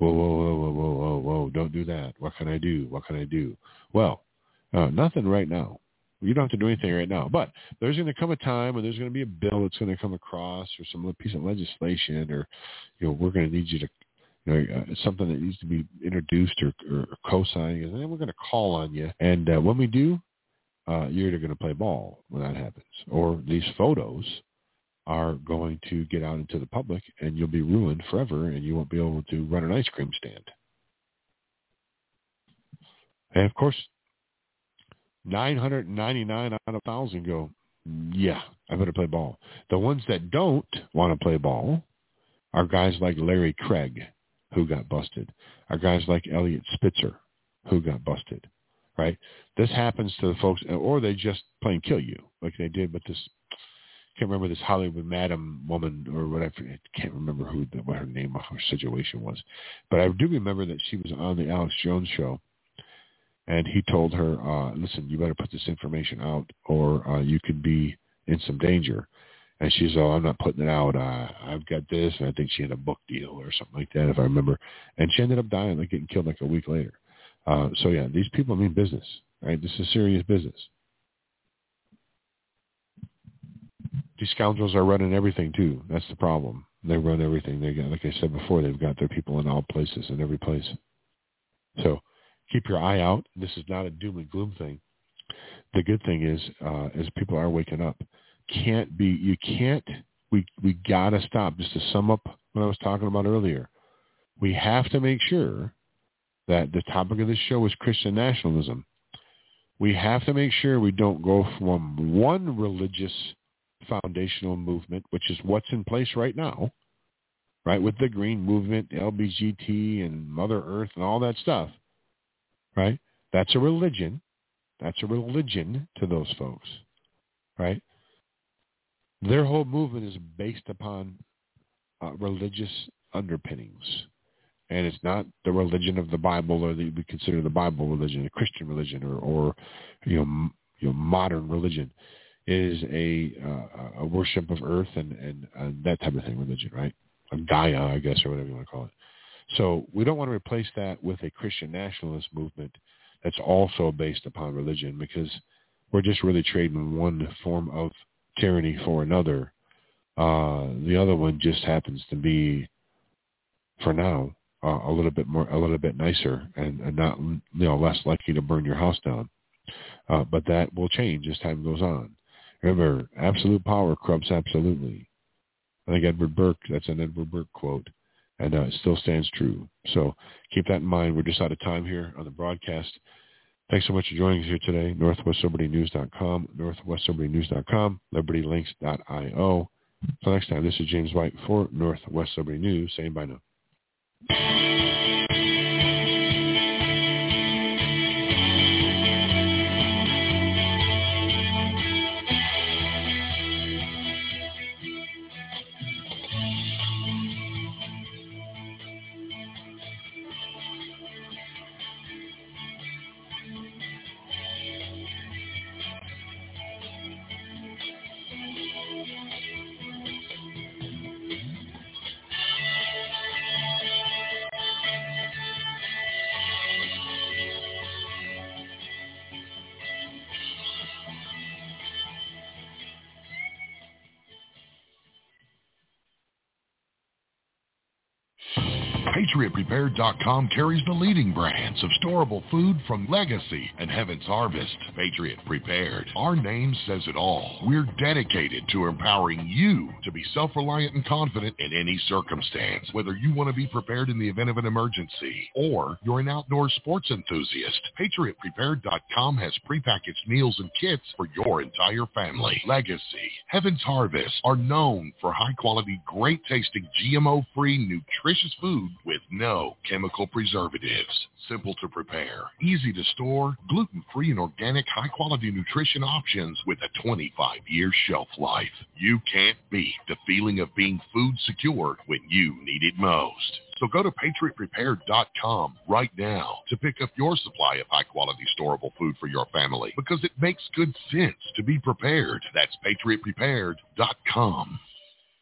Whoa, don't do that. What can I do? Well, nothing right now. You don't have to do anything right now. But there's going to come a time when there's going to be a bill that's going to come across, or some piece of legislation, or we're going to need you to, something that needs to be introduced or co-signing, and then we're going to call on you. And when we do, you're either going to play ball when that happens, or these photos are going to get out into the public, and you'll be ruined forever, and you won't be able to run an ice cream stand. And of course, 999 out of 1,000 go, yeah, I better play ball. The ones that don't want to play ball are guys like Larry Craig, who got busted, are guys like Elliot Spitzer, who got busted, right? This happens to the folks, or they just plain kill you, like they did with this, I can't remember, this Hollywood Madam woman, or whatever, I can't remember what her name or her situation was. But I do remember that she was on the Alex Jones show, and he told her, listen, you better put this information out, or you could be in some danger. And she's, I'm not putting it out. I've got this. And I think she had a book deal or something like that, if I remember. And she ended up dying, like getting killed like a week later. So, yeah, these people mean business, right? This is serious business. These scoundrels are running everything, too. That's the problem. They run everything. They got, like I said before, they've got their people in all places, in every place. So keep your eye out. This is not a doom and gloom thing. The good thing is people are waking up. We got to stop. Just to sum up what I was talking about earlier, we have to make sure that the topic of this show is Christian nationalism. We have to make sure we don't go from one religious foundational movement, which is what's in place right now, right, with the Green Movement, LBGT, and Mother Earth and all that stuff, right? That's a religion. That's a religion to those folks, right? Their whole movement is based upon religious underpinnings, and it's not the religion of the Bible, or we consider the Bible religion, a Christian religion, or modern religion. It is a worship of Earth and that type of thing, religion, right? A Gaia, I guess, or whatever you want to call it. So we don't want to replace that with a Christian nationalist movement that's also based upon religion, because we're just really trading one form of tyranny for another. The other one just happens to be, for now, a little bit nicer, and not, less likely to burn your house down. But that will change as time goes on. Remember, absolute power corrupts absolutely. I think that's an Edward Burke quote, and it still stands true. So keep that in mind. We're just out of time here on the broadcast. Thanks so much for joining us here today. NorthwestLibertyNews.com, NorthwestLibertyNews.com, LibertyLinks.io. Until next time, this is James White for Northwest Liberty News, saying bye now. PatriotPrepared.com carries the leading brands of storable food from Legacy and Heaven's Harvest. Patriot Prepared. Our name says it all. We're dedicated to empowering you to be self-reliant and confident in any circumstance. Whether you want to be prepared in the event of an emergency or you're an outdoor sports enthusiast, PatriotPrepared.com has prepackaged meals and kits for your entire family. Legacy, Heaven's Harvest are known for high-quality, great-tasting, GMO-free, nutritious food with no chemical preservatives. Simple to prepare, easy to store, gluten-free and organic high-quality nutrition options with a 25-year shelf life. You can't beat the feeling of being food secure when you need it most. So go to PatriotPrepared.com right now to pick up your supply of high-quality storable food for your family, because it makes good sense to be prepared. That's PatriotPrepared.com.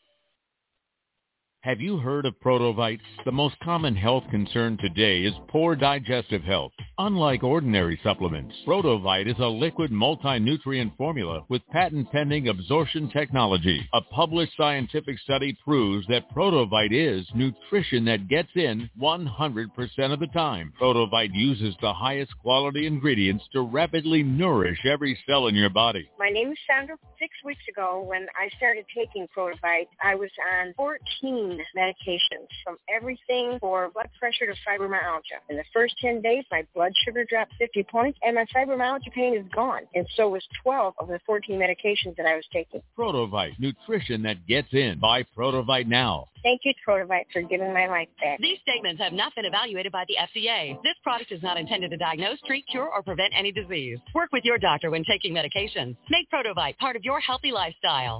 Have you heard of Protovites? The most common health concern today is poor digestive health. Unlike ordinary supplements, Protovite is a liquid multi-nutrient formula with patent-pending absorption technology. A published scientific study proves that Protovite is nutrition that gets in 100% of the time. Protovite uses the highest quality ingredients to rapidly nourish every cell in your body. My name is Sandra. 6 weeks ago, when I started taking Protovite, I was on 14 medications, from everything for blood pressure to fibromyalgia. In the first 10 days, my blood sugar dropped 50 points, and my fibromyalgia pain is gone. And so was 12 of the 14 medications that I was taking. Protovite, nutrition that gets in. Buy Protovite now. Thank you, Protovite, for giving my life back. These statements have not been evaluated by the FDA. This product is not intended to diagnose, treat, cure, or prevent any disease. Work with your doctor when taking medications. Make Protovite part of your healthy lifestyle.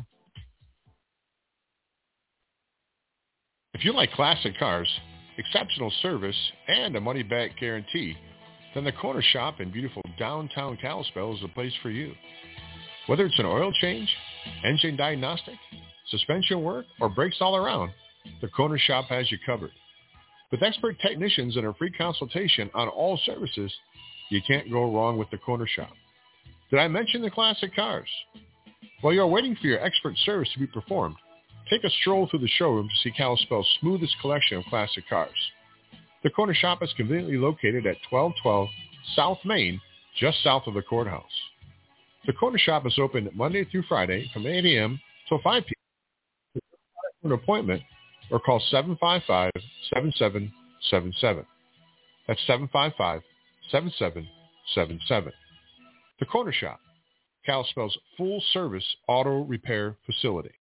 If you like classic cars, exceptional service, and a money-back guarantee, then the Corner Shop in beautiful downtown Kalispell is the place for you. Whether it's an oil change, engine diagnostic, suspension work, or brakes all around, the Corner Shop has you covered. With expert technicians and a free consultation on all services, you can't go wrong with the Corner Shop. Did I mention the classic cars? While you're waiting for your expert service to be performed, take a stroll through the showroom to see Kalispell's smoothest collection of classic cars. The Corner Shop is conveniently located at 1212 South Main, just south of the courthouse. The Corner Shop is open Monday through Friday from 8 a.m. till 5 p.m. For an appointment, or call 755-7777. That's 755-7777. The Corner Shop, Kalispell's full-service auto repair facility.